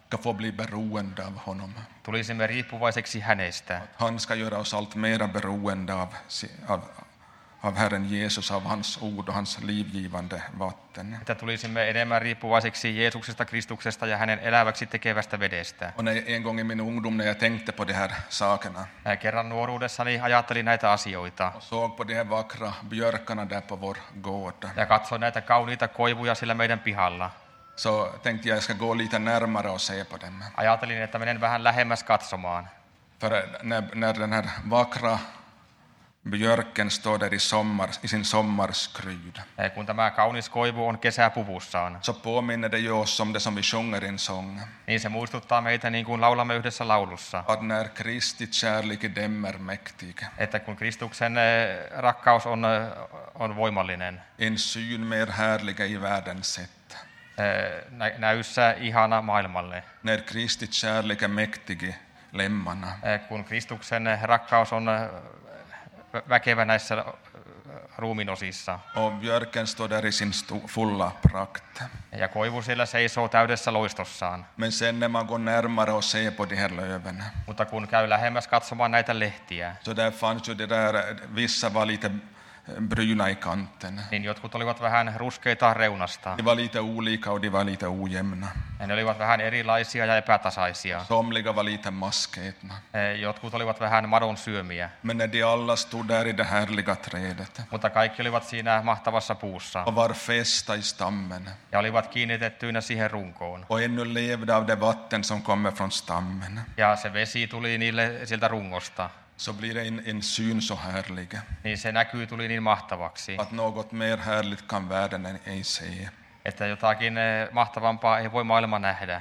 ska få bli beroende av honom. tulisimme riippuvaiseksi hänestä. Han ska göra oss allt mera beroende av, av, av Herren Jesus, av hans ord och hans livgivande vatten. Että tulisimme enemmän riippuvaiseksi Jeesuksesta, Kristuksesta ja hänen eläväksi tekevästä vedestä. Och när, en gång i min ungdom när jag tänkte på de här sakerna Kerran nuoruudessani ajattelin näitä asioita och såg på de här vackra björkarna där på vår gård, ja katsoin näitä kauniita koivuja sillä meidän pihalla. så tänkte jag jag ska gå lite närmare och se på dem. Ajattelin, että menen vähän lähemmäs katsomaan. För när, när den här vackra björken står där i, sommar, i sin sommarskryd, Kun tämä kaunis koivu on kesäpuvussaan, så påminner det ju oss om det som vi sjunger i en sång. niin se muistuttaa meitä niin kuin laulamme yhdessä laulussa. Att när Kristi kärlek är dämmer mäktig, Että kun Kristuksen eh, rakkaus on, eh, on voimallinen, en syn mer härliga i världen sett. eh, nä- näyssä ihana maailmalle. När Kristi kärlek är mäktig i lemmarna. Eh, Kun Kristuksen eh, rakkaus on eh, vä- väkevä näissä eh, ruumiinosissa. Och björken står där i sin sto- fulla prakt. Ja koivu siellä seisoo täydessä loistossaan. Men sen när man går närmare och ser på de här löven, Mutta kun käy lähemmäs katsomaan näitä lehtiä, så där fanns ju det där, vissa var lite bryna i kanten. niin jotkut olivat vähän ruskeita reunasta. De var lite olika och de var lite ojämna. Ja ne olivat vähän erilaisia ja epätasaisia. Somliga var lite masketna. Eh, Jotkut olivat vähän madon syömiä, Men när de alla stod där i det härliga trädet mutta kaikki olivat siinä mahtavassa puussa och var fästa i stammen ja olivat kiinnitettyinä siihen runkoon. och ännu levde av det vatten som kommer från stammen, Ja se vesi tuli niille sieltä rungosta. så blir det en, en syn så härlig Niin se näkyy tuli niin mahtavaksi, att något mer härligt kan världen än ej se. että jotakin eh, mahtavampaa ei voi maailma nähdä.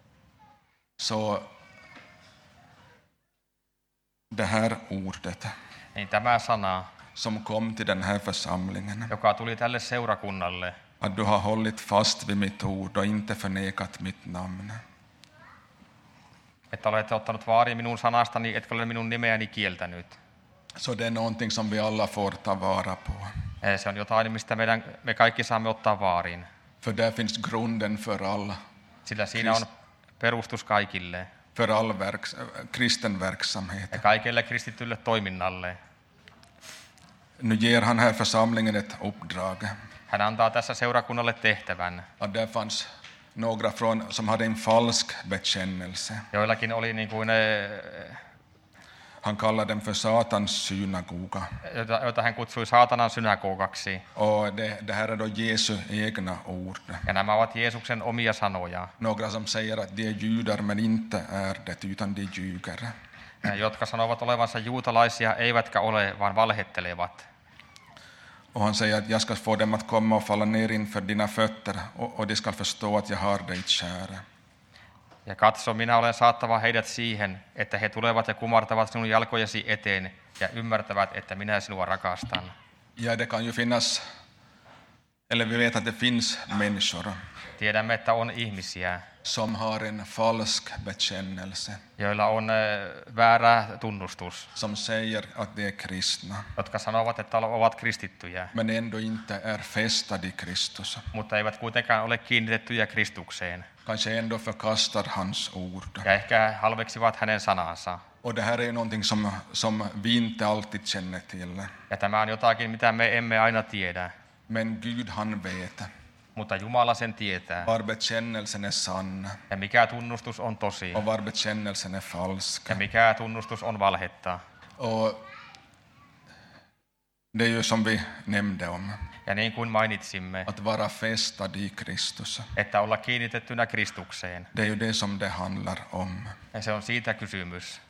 Så det här ordet Niin tämä sana, som kom till den här församlingen, joka tuli tälle seurakunnalle, att du har hållit fast vid mitt ord och inte förnekat mitt namn. että olette ottanut vaarin minun sanastani, etkä ole minun nimeäni kieltänyt. Så det är någonting som vi alla får ta vara på. Eh, Se on jotain, mistä meidän, me kaikki saamme ottaa vaarin, För där finns grunden för all, sillä siinä on perustus kaikille för all verks, kristen verksamhet. ja kaikelle kristitylle toiminnalle. Nu ger han här församlingen ett uppdrag. Hän antaa tässä seurakunnalle tehtävän. Att där fanns några från, som hade en falsk bekännelse. Joillakin oli niin kuin, eh, Han kallar den för Satans synagoga. jota, jota hän kutsui saatanan synagogaksi. Och det, det här är då Jesu egna ord. Ja nämä ovat Jeesuksen omia sanoja, Några som säger att de är judar men inte är det, utan de ljuger. eh, jotka sanovat olevansa juutalaisia, eivätkä ole, vaan valhettelevat. Och han säger att jag ska få dem att komma och falla ner inför dina fötter och, och de ska förstå att jag har dig kära. Ja katso, minä olen saattava heidät siihen, että he tulevat ja kumartavat sinun jalkojesi eteen ja ymmärtävät, että minä sinua rakastan. Ja, det kan ju finnas, eller vi vet att det finns människor Tiedämme, että on ihmisiä, som har en falsk bekännelse, joilla on eh, väärä tunnustus, som säger att de är kristna, jotka sanovat, että ovat kristittyjä, men ändå inte är fästade i Kristus. mutta eivät kuitenkaan ole kiinnitettyjä Kristukseen. Kanske ändå förkastar hans ord. Ja ehkä halveksivat hänen sanansa. Och det här är någonting som, som vi inte alltid känner till. Ja tämä on jotakin, mitä me emme aina tiedä, Men Gud han vet mutta Jumala sen tietää. var bekännelsen är sann Ja mikä tunnustus on tosi och var bekännelsen är falsk. ja mikä tunnustus on valhetta. Och det är ju som vi nämnde om, Ja niin kuin mainitsimme, att vara fästad i Kristus. että olla kiinnitettynä Kristukseen. Det är ju det som det handlar om. Ja se on siitä kysymys.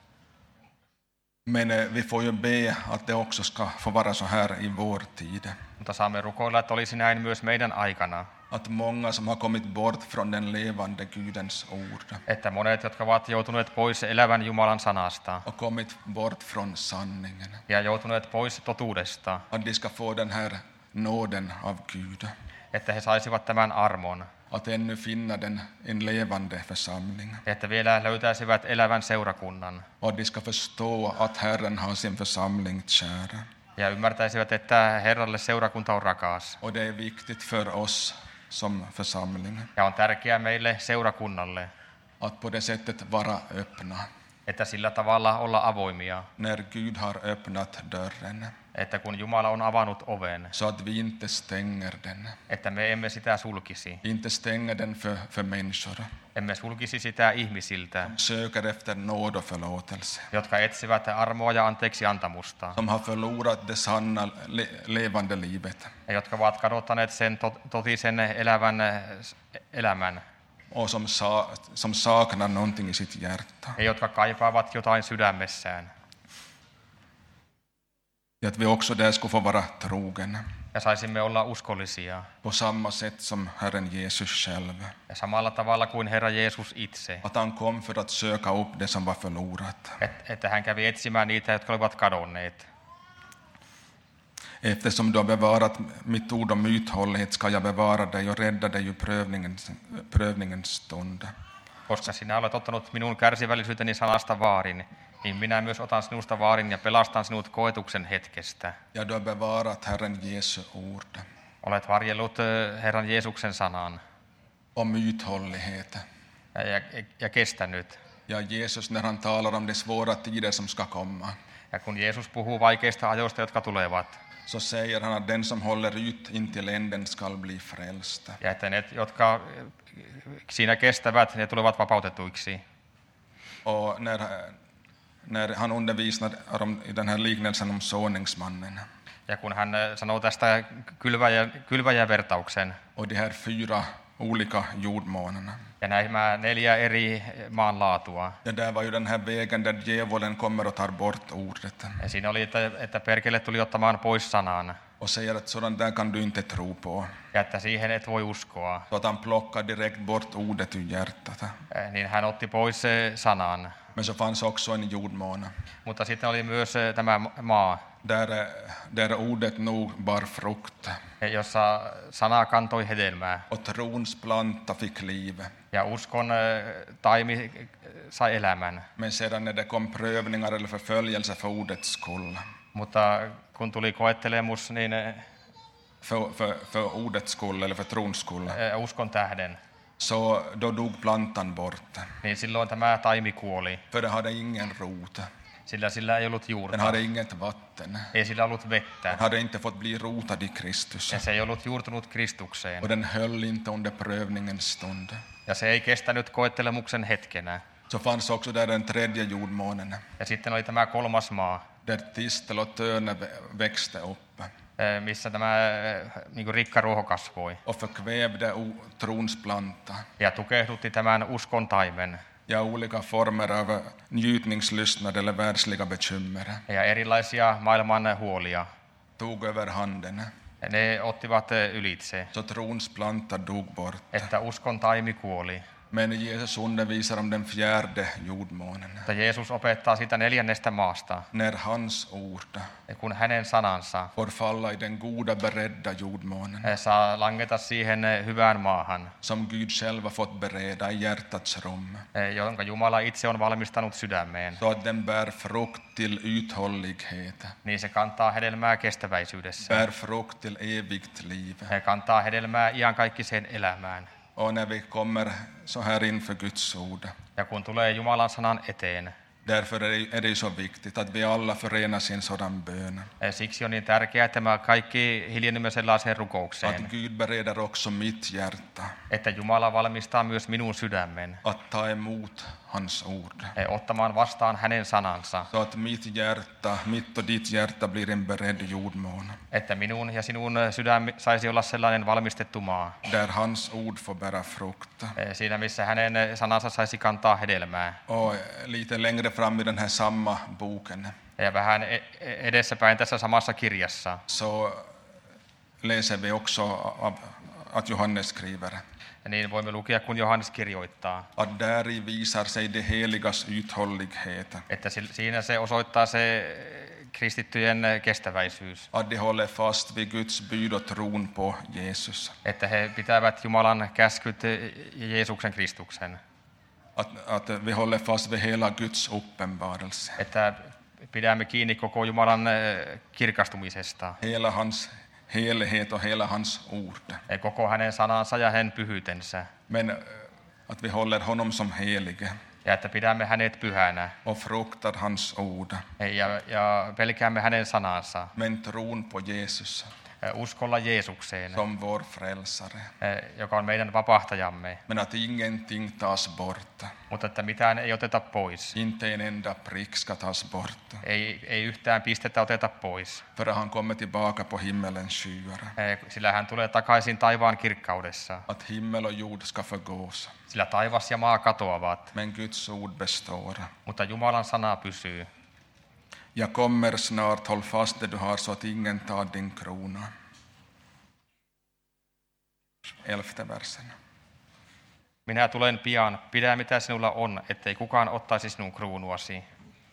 Men eh, vi får ju be att det också ska få vara så här i vår tid. Mutta saamme rukoilla, että olisi näin myös meidän aikana. Att många som har kommit bort från den levande Gudens ord Että monet, jotka ovat joutuneet pois elävän Jumalan sanasta och kommit bort från sanningen, ja joutuneet pois totuudesta, att de ska få den här nåden av Gud. että he saisivat tämän armon. Att ännu finna den, en levande församling. Että vielä löytäisivät elävän seurakunnan. Och att de ska förstå att Herren har sin församling kära. Ja ymmärtäisivät, että Herralle seurakunta on rakas. Och det är viktigt för oss som församling. Ja on tärkeää meille seurakunnalle, Att på det sättet vara öppna. Että sillä tavalla olla avoimia. När Gud har öppnat dörren. Että kun Jumala on avannut oven, Så att vi inte stänger den. että me emme sitä sulkisi. Inte stänger den för, för människor. Emme sulkisi sitä ihmisiltä, Söker efter nåd och förlåtelse. jotka etsivät armoa ja anteeksi antamusta. Som har förlorat det sanna le, levande livet. Ja jotka ovat kadottaneet sen tot- totisen elävän eh, elämän. Och som, sa, som saknar någonting i sitt hjärta. Ja jotka kaipaavat jotain sydämessään. Ja att vi också där ska få vara trogen. Ja saisimme olla uskollisia. På samma sätt som Herren Jesus själv. Ja samalla tavalla kuin Herra Jeesus itse. Att han kom för att söka upp det som var förlorat. Et, että hän kävi etsimään niitä, jotka olivat kadonneet. Eftersom du har bevarat mitt ord om uthållighet ska jag bevara dig och rädda dig ur prövningens, prövningens stund. Koska sinä olet ottanut minun kärsivällisyyteni sanasta vaarin, niin minä myös otan sinusta vaarin ja pelastan sinut koetuksen hetkestä. Ja du har bevarat Herren Jesu ord. Olet varjellut Herran Jeesuksen sanan Om uthållighet. ja, ja, ja kestänyt. Ja Jesus när han talar om de svåra tider som ska komma. Ja kun Jeesus puhuu vaikeista ajoista, jotka tulevat, Så säger han att den som håller ut intill änden skall bli frälst. ja että ne, jotka siinä kestävät, ne tulevat vapautetuiksi. Och när, när han undervisar om, i den här liknelsen om såningsmannen. Ja kun hän sanoo tästä kylväjä, kylväjävertauksen, Och de här fyra olika jordmånerna. ja nämä neljä eri maanlaatua. Ja där var ju den här vägen där djävulen kommer och tar bort ordet. Ja siinä oli, että, että perkele tuli ottamaan pois sanan, Och säger att sådant där kan du inte tro på. ja että siihen et voi uskoa. Så att han plockar direkt bort ordet ur hjärtat. Niin hän otti pois sanan. Men så fanns också en jordmåne. Mutta sitten oli myös tämä maa, Där, där ordet nog bar frukt. jossa sana kantoi hedelmää. Och trons planta fick liv. Ja uskon taimi sai elämän. Men sedan när det kom prövningar eller förföljelse för ordets skull. Mutta kun tuli koettelemus, niin För, för, för ordets skull eller för trons skull. uskon tähden, Så då dog plantan bort. niin silloin tämä taimi kuoli. För det hade ingen rot. Sillä sillä ei ollut Den juurta. hade inget vatten. Ei sillä ollut vettä. Den hade inte fått bli rotad i Kristus. Ja se ei ollut juurtunut Kristukseen. Och den höll inte under prövningens stund. Ja se ei kestänyt koettelemuksen hetkenä. Så fanns också där den tredje jordmånen. Ja sitten oli tämä kolmas maa, Där tistel och törne växte upp. missä tämä niin kuin rikkaruoho kasvoi. Och förkvävde trons planta. Ja tukehdutti tämän uskon taimen. Ja olika former av njutningslystnad eller världsliga bekymmer. Ja erilaisia maailman huolia. Tog över handen. Ja ne ottivat ylitse, Så trons planta dog bort. että uskon taimi kuoli. Men Jesus undervisar om den fjärde jordmånen. Mutta Jeesus opettaa sitä neljännestä maasta, När hans ord kun hänen sanansa får falla i den goda beredda jordmånen. saa langeta siihen hyvään maahan, Som Gud själv har fått bereda i hjärtats rum. jonka Jumala itse on valmistanut sydämeen. Så att den bär frukt till uthållighet. Niin se kantaa hedelmää kestäväisyydessä. Bär frukt till evigt liv. Se kantaa hedelmää iankaikkiseen elämään. Och när vi kommer så här inför Guds ord. Ja kun tulee Jumalan sanan eteen, Därför är det så viktigt att vi alla förenas i en sådan bön. siksi on niin tärkeää, että me kaikki hiljennymme sellaiseen Att rukoukseen, Gud bereder också mitt hjärta. että Jumala valmistaa myös minun sydämen Att ta emot hans ord. ottamaan vastaan hänen sanansa, Så att mitt hjärta, mitt och ditt hjärta blir en beredd jordmån. että minun ja sinun sydämi saisi olla sellainen valmistettu maa, Där hans ord får bära frukt. siinä missä hänen sanansa saisi kantaa hedelmää. Och lite längre fram i den här samma boken Ja vähän edessäpäin tässä samassa kirjassa så läser vi också att Johannes skriver niin voimme lukea, kun Johannes kirjoittaa, att däri visar sig det heligas uthållighet. että siinä se osoittaa se kristittyjen kestäväisyys, Att de håller fast vid Guds bud och tron på Jesus. että he pitävät Jumalan käskyt ja Jeesuksen Kristuksen, Att, att vi håller fast vid hela Guds uppenbarelse. että pidämme kiinni koko Jumalan kirkastumisesta, Hela hans helighet och hela hans ord. koko hänen sanansa ja hänen pyhyytensä. Men Att vi håller honom som helige ja että pidämme hänet pyhänä och fruktar hans ord. ja, ja pelkäämme hänen sanansa, Men tron på Jesus uskolla Jeesukseen, som vår frälsare. joka on meidän vapahtajamme, Men att ingenting tas bort. mutta että mitään ei oteta pois. Inte en enda prick ska tas bort. Ei, ei yhtään pistettä oteta pois, För han kommer tillbaka på himmelens skyar. sillä hän tulee takaisin taivaan kirkkaudessa. Att himmel och jord ska förgås. Sillä taivas ja maa katoavat, Men Guds ord består. mutta Jumalan sana pysyy. Jag kommer snart, håll fast det du har så att ingen tar din krona. Elfte versen. Minä tulen pian, pidä mitä sinulla on, ettei kukaan ottaisi sinun kruunuasi.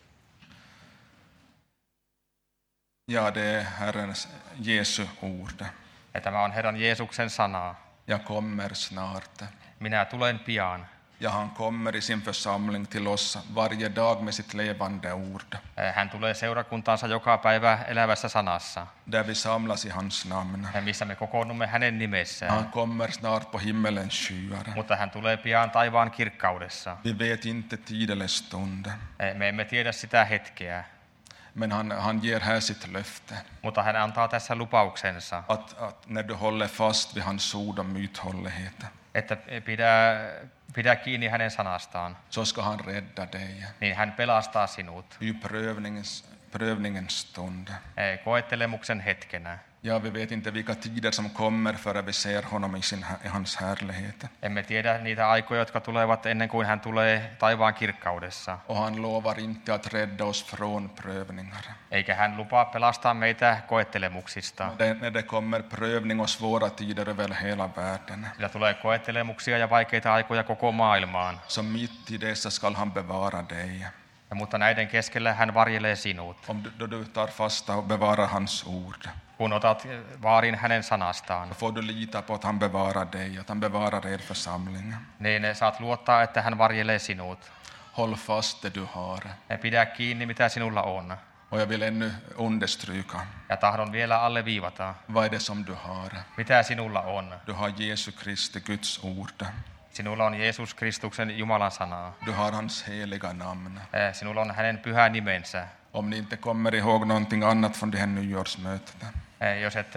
Ja, det är Herrens Jesu ord. Ja tämä on Herran Jeesuksen sana. Jag kommer snart. Minä tulen pian. Ja han kommer i sin församling till oss varje dag med sitt levande ord. Hän tulee seurakuntaansa joka päivä elävässä sanassa, Där vi samlas i hans namn. missä me kokoonnumme hänen nimessään. Han kommer snart på himmelens skyar. Mutta hän tulee pian taivaan kirkkaudessa. Vi vet inte tid eller stund. Me emme tiedä sitä hetkeä, Men han, han ger här sitt löfte. mutta hän antaa tässä lupauksensa, Att, att när du håller fast vid hans ord om uthållighet, että pidä, pidä kiinni hänen sanastaan, så ska han rädda dig niin hän pelastaa sinut i prövningens, prövningens stund. koettelemuksen hetkenä. Ja, vi vet inte vilka tider som kommer före vi ser honom i, sin, i hans härlighet. Emme tiedä niitä aikoja, jotka tulevat ennen kuin hän tulee taivaan kirkkaudessa. Och han lovar inte att rädda oss från prövningar. Eikä hän lupaa pelastaa meitä koettelemuksista. Det, när det kommer prövning och svåra tider över hela världen, Sillä tulee koettelemuksia ja vaikeita aikoja koko maailmaan. så mitt i dessa skall han bevara dig. Ja, mutta näiden keskellä hän varjelee sinut. Om du, då du tar fasta och bevarar hans ord, Kun otat vaarin hänen sanastaan, då får du lita på att han bevarar dig, att han bevarar er församling. niin saat luottaa, että hän varjelee sinut. Håll fast det du har. Ja pidä kiinni, mitä sinulla on. Och jag vill ännu understryka, Ja tahdon vielä alleviivata, vad är det som du har? mitä sinulla on. Du har Jesu Kristi, Guds ord. Sinulla on Jeesus Kristuksen Jumalan sanaa. Du har hans heliga namn. Sinulla on hänen pyhä nimensä. Om ni inte kommer ihåg någonting annat från det här nyårsmötet, Jos et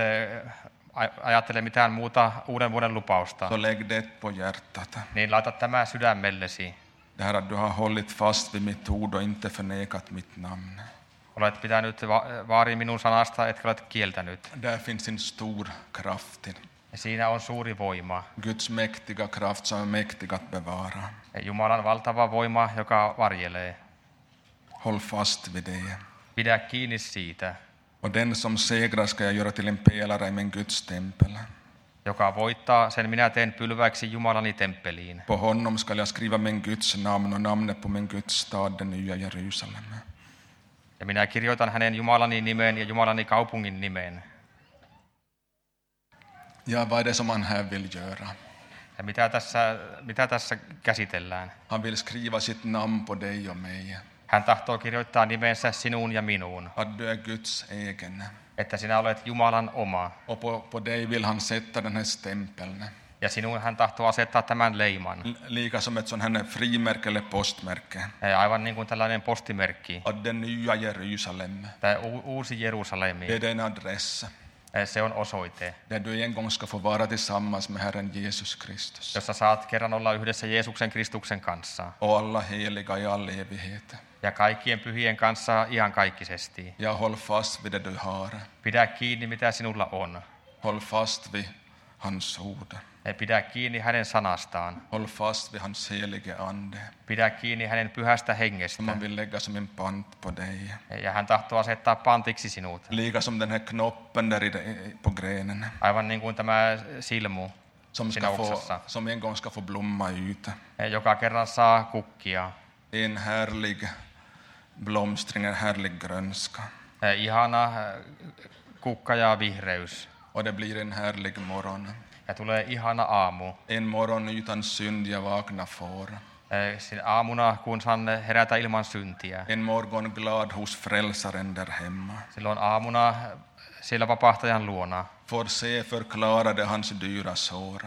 ajattele mitään muuta uuden vuoden lupausta, så lägg det på hjärtat. niin laita tämä sydämellesi. Det här att du har hållit fast vid mitt ord och inte förnekat mitt namn. Olet pitänyt va- vaarin minun sanasta, etkä olet kieltänyt. Där finns en stor kraft. Ja siinä on suuri voima. Guds mäktiga kraft som är mäktig att bevara. Jumalan valtava voima, joka varjelee. Håll fast vid det. Pidä kiinni siitä. Och den som segrar ska jag göra till en pelare i min Guds tempel. Joka voittaa, sen minä teen pylväiksi Jumalani temppeliin. På honom ska jag skriva min Guds namn och namnet på min Guds stad, den nya Jerusalem. Ja minä kirjoitan hänen Jumalani nimeen ja Jumalani kaupungin nimeen. Ja, vad är det som han här vill göra? Ja mitä tässä, mitä tässä käsitellään? Han vill skriva sitt namn på dig och mig. Hän tahtoo kirjoittaa nimensä sinuun ja minuun, Att du är Guds egen. että sinä olet Jumalan oma. Och på, på dig vill han sätta den här stämpeln. Ja sinuun hän tahtoo asettaa tämän leiman, L- Lika som ett sån här frimärke eller postmärke. aivan niin kuin tällainen postimerkki. Att den nya Jerusalem, Tämä u- uusi Jerusalemi, det är den adress se on osoite, där du en gång ska få vara tillsammans med Herren Jesus Kristus. jossa saat kerran olla yhdessä Jeesuksen Kristuksen kanssa Och alla heliga i all evighet. ja kaikkien pyhien kanssa iankaikkisesti. Ja, håll fast vid det du har. Pidä kiinni, mitä sinulla on. Håll fast vid hans ord. Pidä kiinni hänen sanastaan. Håll fast vid hans helige ande. Pidä kiinni hänen pyhästä hengestä. Som man vill lägga som en pant på dig. Ja hän tahtoo asettaa pantiksi sinut. Lika som den här knoppen där i, det- på grenen. Aivan niin kuin tämä silmu, Som, Siinä ska få, oksassa. som en gång ska få blomma ut. joka kerran saa kukkia. En härlig blomstring, en härlig grönska. Ihana kukka ja vihreys. Och det blir en härlig morgon. Ja tulee ihana aamu. En morgon utan synd jag vakna får. Siinä aamuna, kun saan herätä ilman syntiä. En morgon glad hos frälsaren där hemma. Silloin aamuna siellä vapahtajan luona. Får se förklarade hans dyra sår.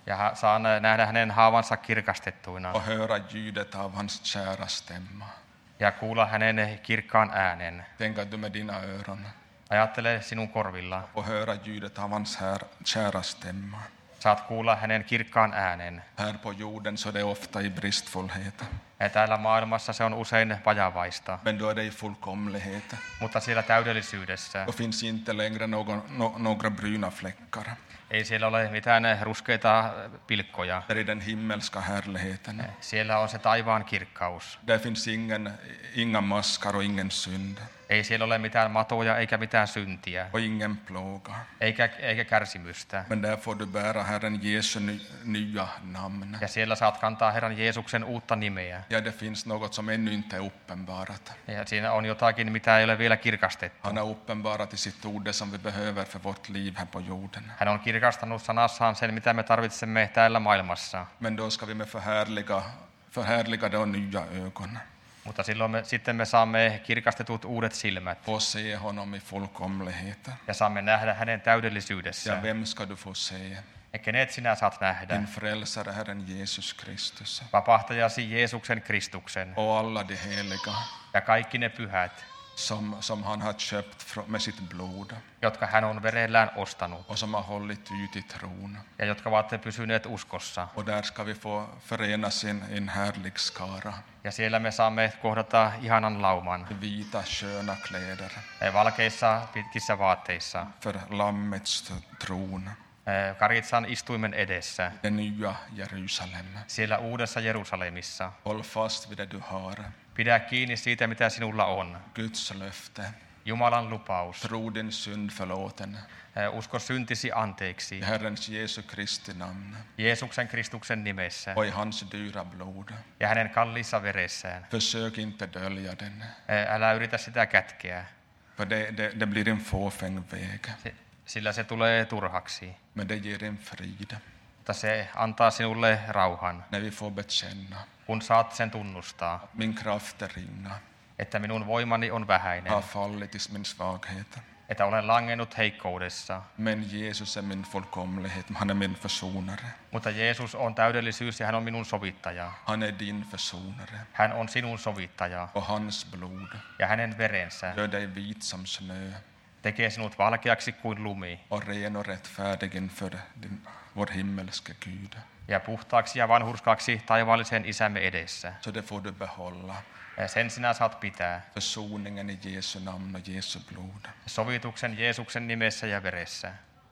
Ja saan nähdä hänen haavansa kirkastettuina. och höra ljudet av hans kära stämma. Ja kuulla hänen kirkkaan äänen. Tänk att du med dina öron Ajattele sinun korvilla. och höra ljudet av hans här, kära stämma. Saat kuulla hänen kirkkaan äänen. Här på jorden så är det ofta i bristfullhet, Ja täällä maailmassa se on usein vajavaista. men då är det i fullkomlighet. Mutta siellä täydellisyydessä Då finns inte längre någon, no, några bruna fläckar. ei siellä ole mitään ruskeita pilkkoja. Där i den himmelska härligheten. Siellä on se taivaan kirkkaus. Där finns ingen, inga maskar och ingen synd. Ei siellä ole mitään matoja eikä mitään syntiä. Och ingen plåga. Eikä, eikä kärsimystä. Men där får du bära Herren Jesu ny, nya namn. Ja siellä saat kantaa Herran Jeesuksen uutta nimeä. Ja det finns något som ännu inte är uppenbarat. Ja siinä on jotakin, mitä ei ole vielä kirkastettu. Han har uppenbarat i sitt ord det som vi behöver för vårt liv här på jorden. Hän on kirkastanut sanassaan sen, mitä me tarvitsemme täällä maailmassa. Men då ska vi med förhärliga, förhärligade och nya ögon Mutta silloin me, sitten me saamme kirkastetut uudet silmät. få se honom i fullkomlighet. Ja saamme nähdä hänen Ja täydellisyydessään. vem ska du få se? Ja kenet sinä saat nähdä? Din frälsare Herren Jesus Kristus. Vapahtajasi Jeesuksen Kristuksen. Och alla de heliga Ja kaikki ne pyhät, som, som han har köpt fr- med sitt blod jotka hän on verellään ostanut. och som har hållit ut i tron. Ja jotka ovat pysyneet uskossa. Och där ska vi få förenas in i en härlig skara. Ja siellä me saamme kohdata ihanan lauman. Vita sköna kläder Valkeissa pitkissä vaatteissa. för Lammets tron. Karitsan istuimen edessä. Det nya Jerusalem. Siellä uudessa Jerusalemissa. Håll fast vid det du har. Pidä kiinni siitä, mitä sinulla on. Guds löfte. Jumalan lupaus. Tro din synd förlåten. Usko syntisi anteeksi. I Herrens Jesu Kristi namn. Jeesuksen Kristuksen nimessä. Och i hans dyra blod. Ja hänen kalliissa veressään. Försök inte dölja den. Älä yritä sitä kätkeä. För det, det, det blir en fåfäng väg. Se, sillä se tulee turhaksi. Men det ger en frid. Mutta se antaa sinulle rauhan. När vi får bekänna. Kun saat sen tunnustaa. Min kraft är ringa. Että minun voimani on vähäinen. Har fallit i min svaghet. Että olen langennut heikkoudessa. Men Jesus är min fullkomlighet. Han är min försonare. Mutta Jeesus on täydellisyys ja hän on minun sovittaja. Han är din försonare. Hän on sinun sovittaja. Och hans blod Ja hänen verensä gör dig vit som snö. tekee sinut valkeaksi kuin lumi. Och ren och rättfärdig inför din, vår himmelske Gud. Ja puhtaaksi ja vanhurskaaksi taivaallisen isämme edessä. Så det får du behålla. Ja sen sinä saat pitää. Försoningen i Jesu namn och Jesu blod. Sovituksen Jeesuksen nimessä ja veressä.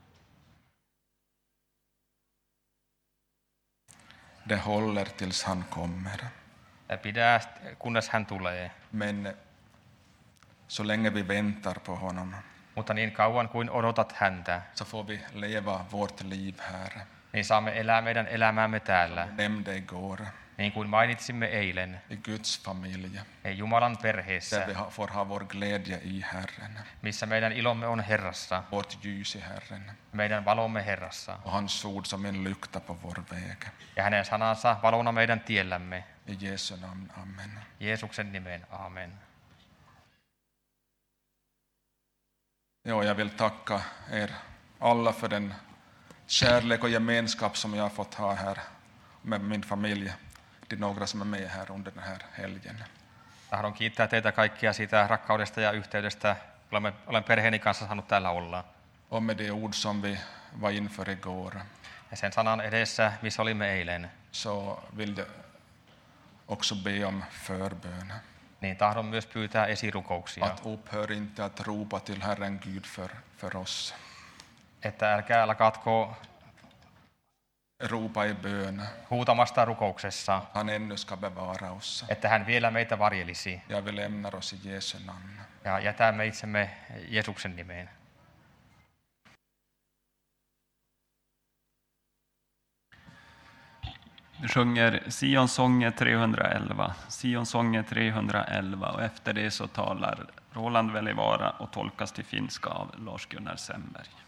Det håller tills han kommer. Ja pidä, kunnes hän tulee. Men så länge vi väntar på honom Mutta niin kauan kuin odotat häntä, så får vi leva vårt liv här. niin saamme elää meidän elämäämme täällä. Nämnde igår. Niin kuin mainitsimme eilen, I Guds familj. Jumalan perheessä, Där vi ha- får ha vår glädje i Herren. missä meidän ilomme on Herrassa, Vårt ljus i Herren. meidän valomme Herrassa. Och hans ord som en lykta på vår väg. Ja hänen sanansa valona meidän tiellämme. I Jesu namn. Amen. Jeesuksen nimeen, amen. Ja, jag vill tacka er alla för den kärlek och gemenskap som jag har fått ha här med min familj. Det är några som är med här under den här helgen. Tahdon kiittää teitä kaikkia siitä rakkaudesta ja yhteydestä. Olemme, olen perheeni kanssa saanut täällä olla. Och med det ord som vi var inför igår Ja sen sanan edessä, missä olimme eilen, så vill jag också be om förbön. niin tahdon myös pyytää esirukouksia. Att upphör inte att ropa till Herren Gud för, för oss. Että älkää lakatko Ropa i bön. huutamasta rukouksessa, Han ännu ska bevara oss. että hän vielä meitä varjelisi. Jag vill lämna oss i Jesu namn. Ja jätämme itsemme Jeesuksen nimeen. Du sjunger Sionsånger trehundraelva, Sionsånger trehundraelva och efter det så talar Roland Velivara och tolkas till finska av Lars-Gunnar Semberg.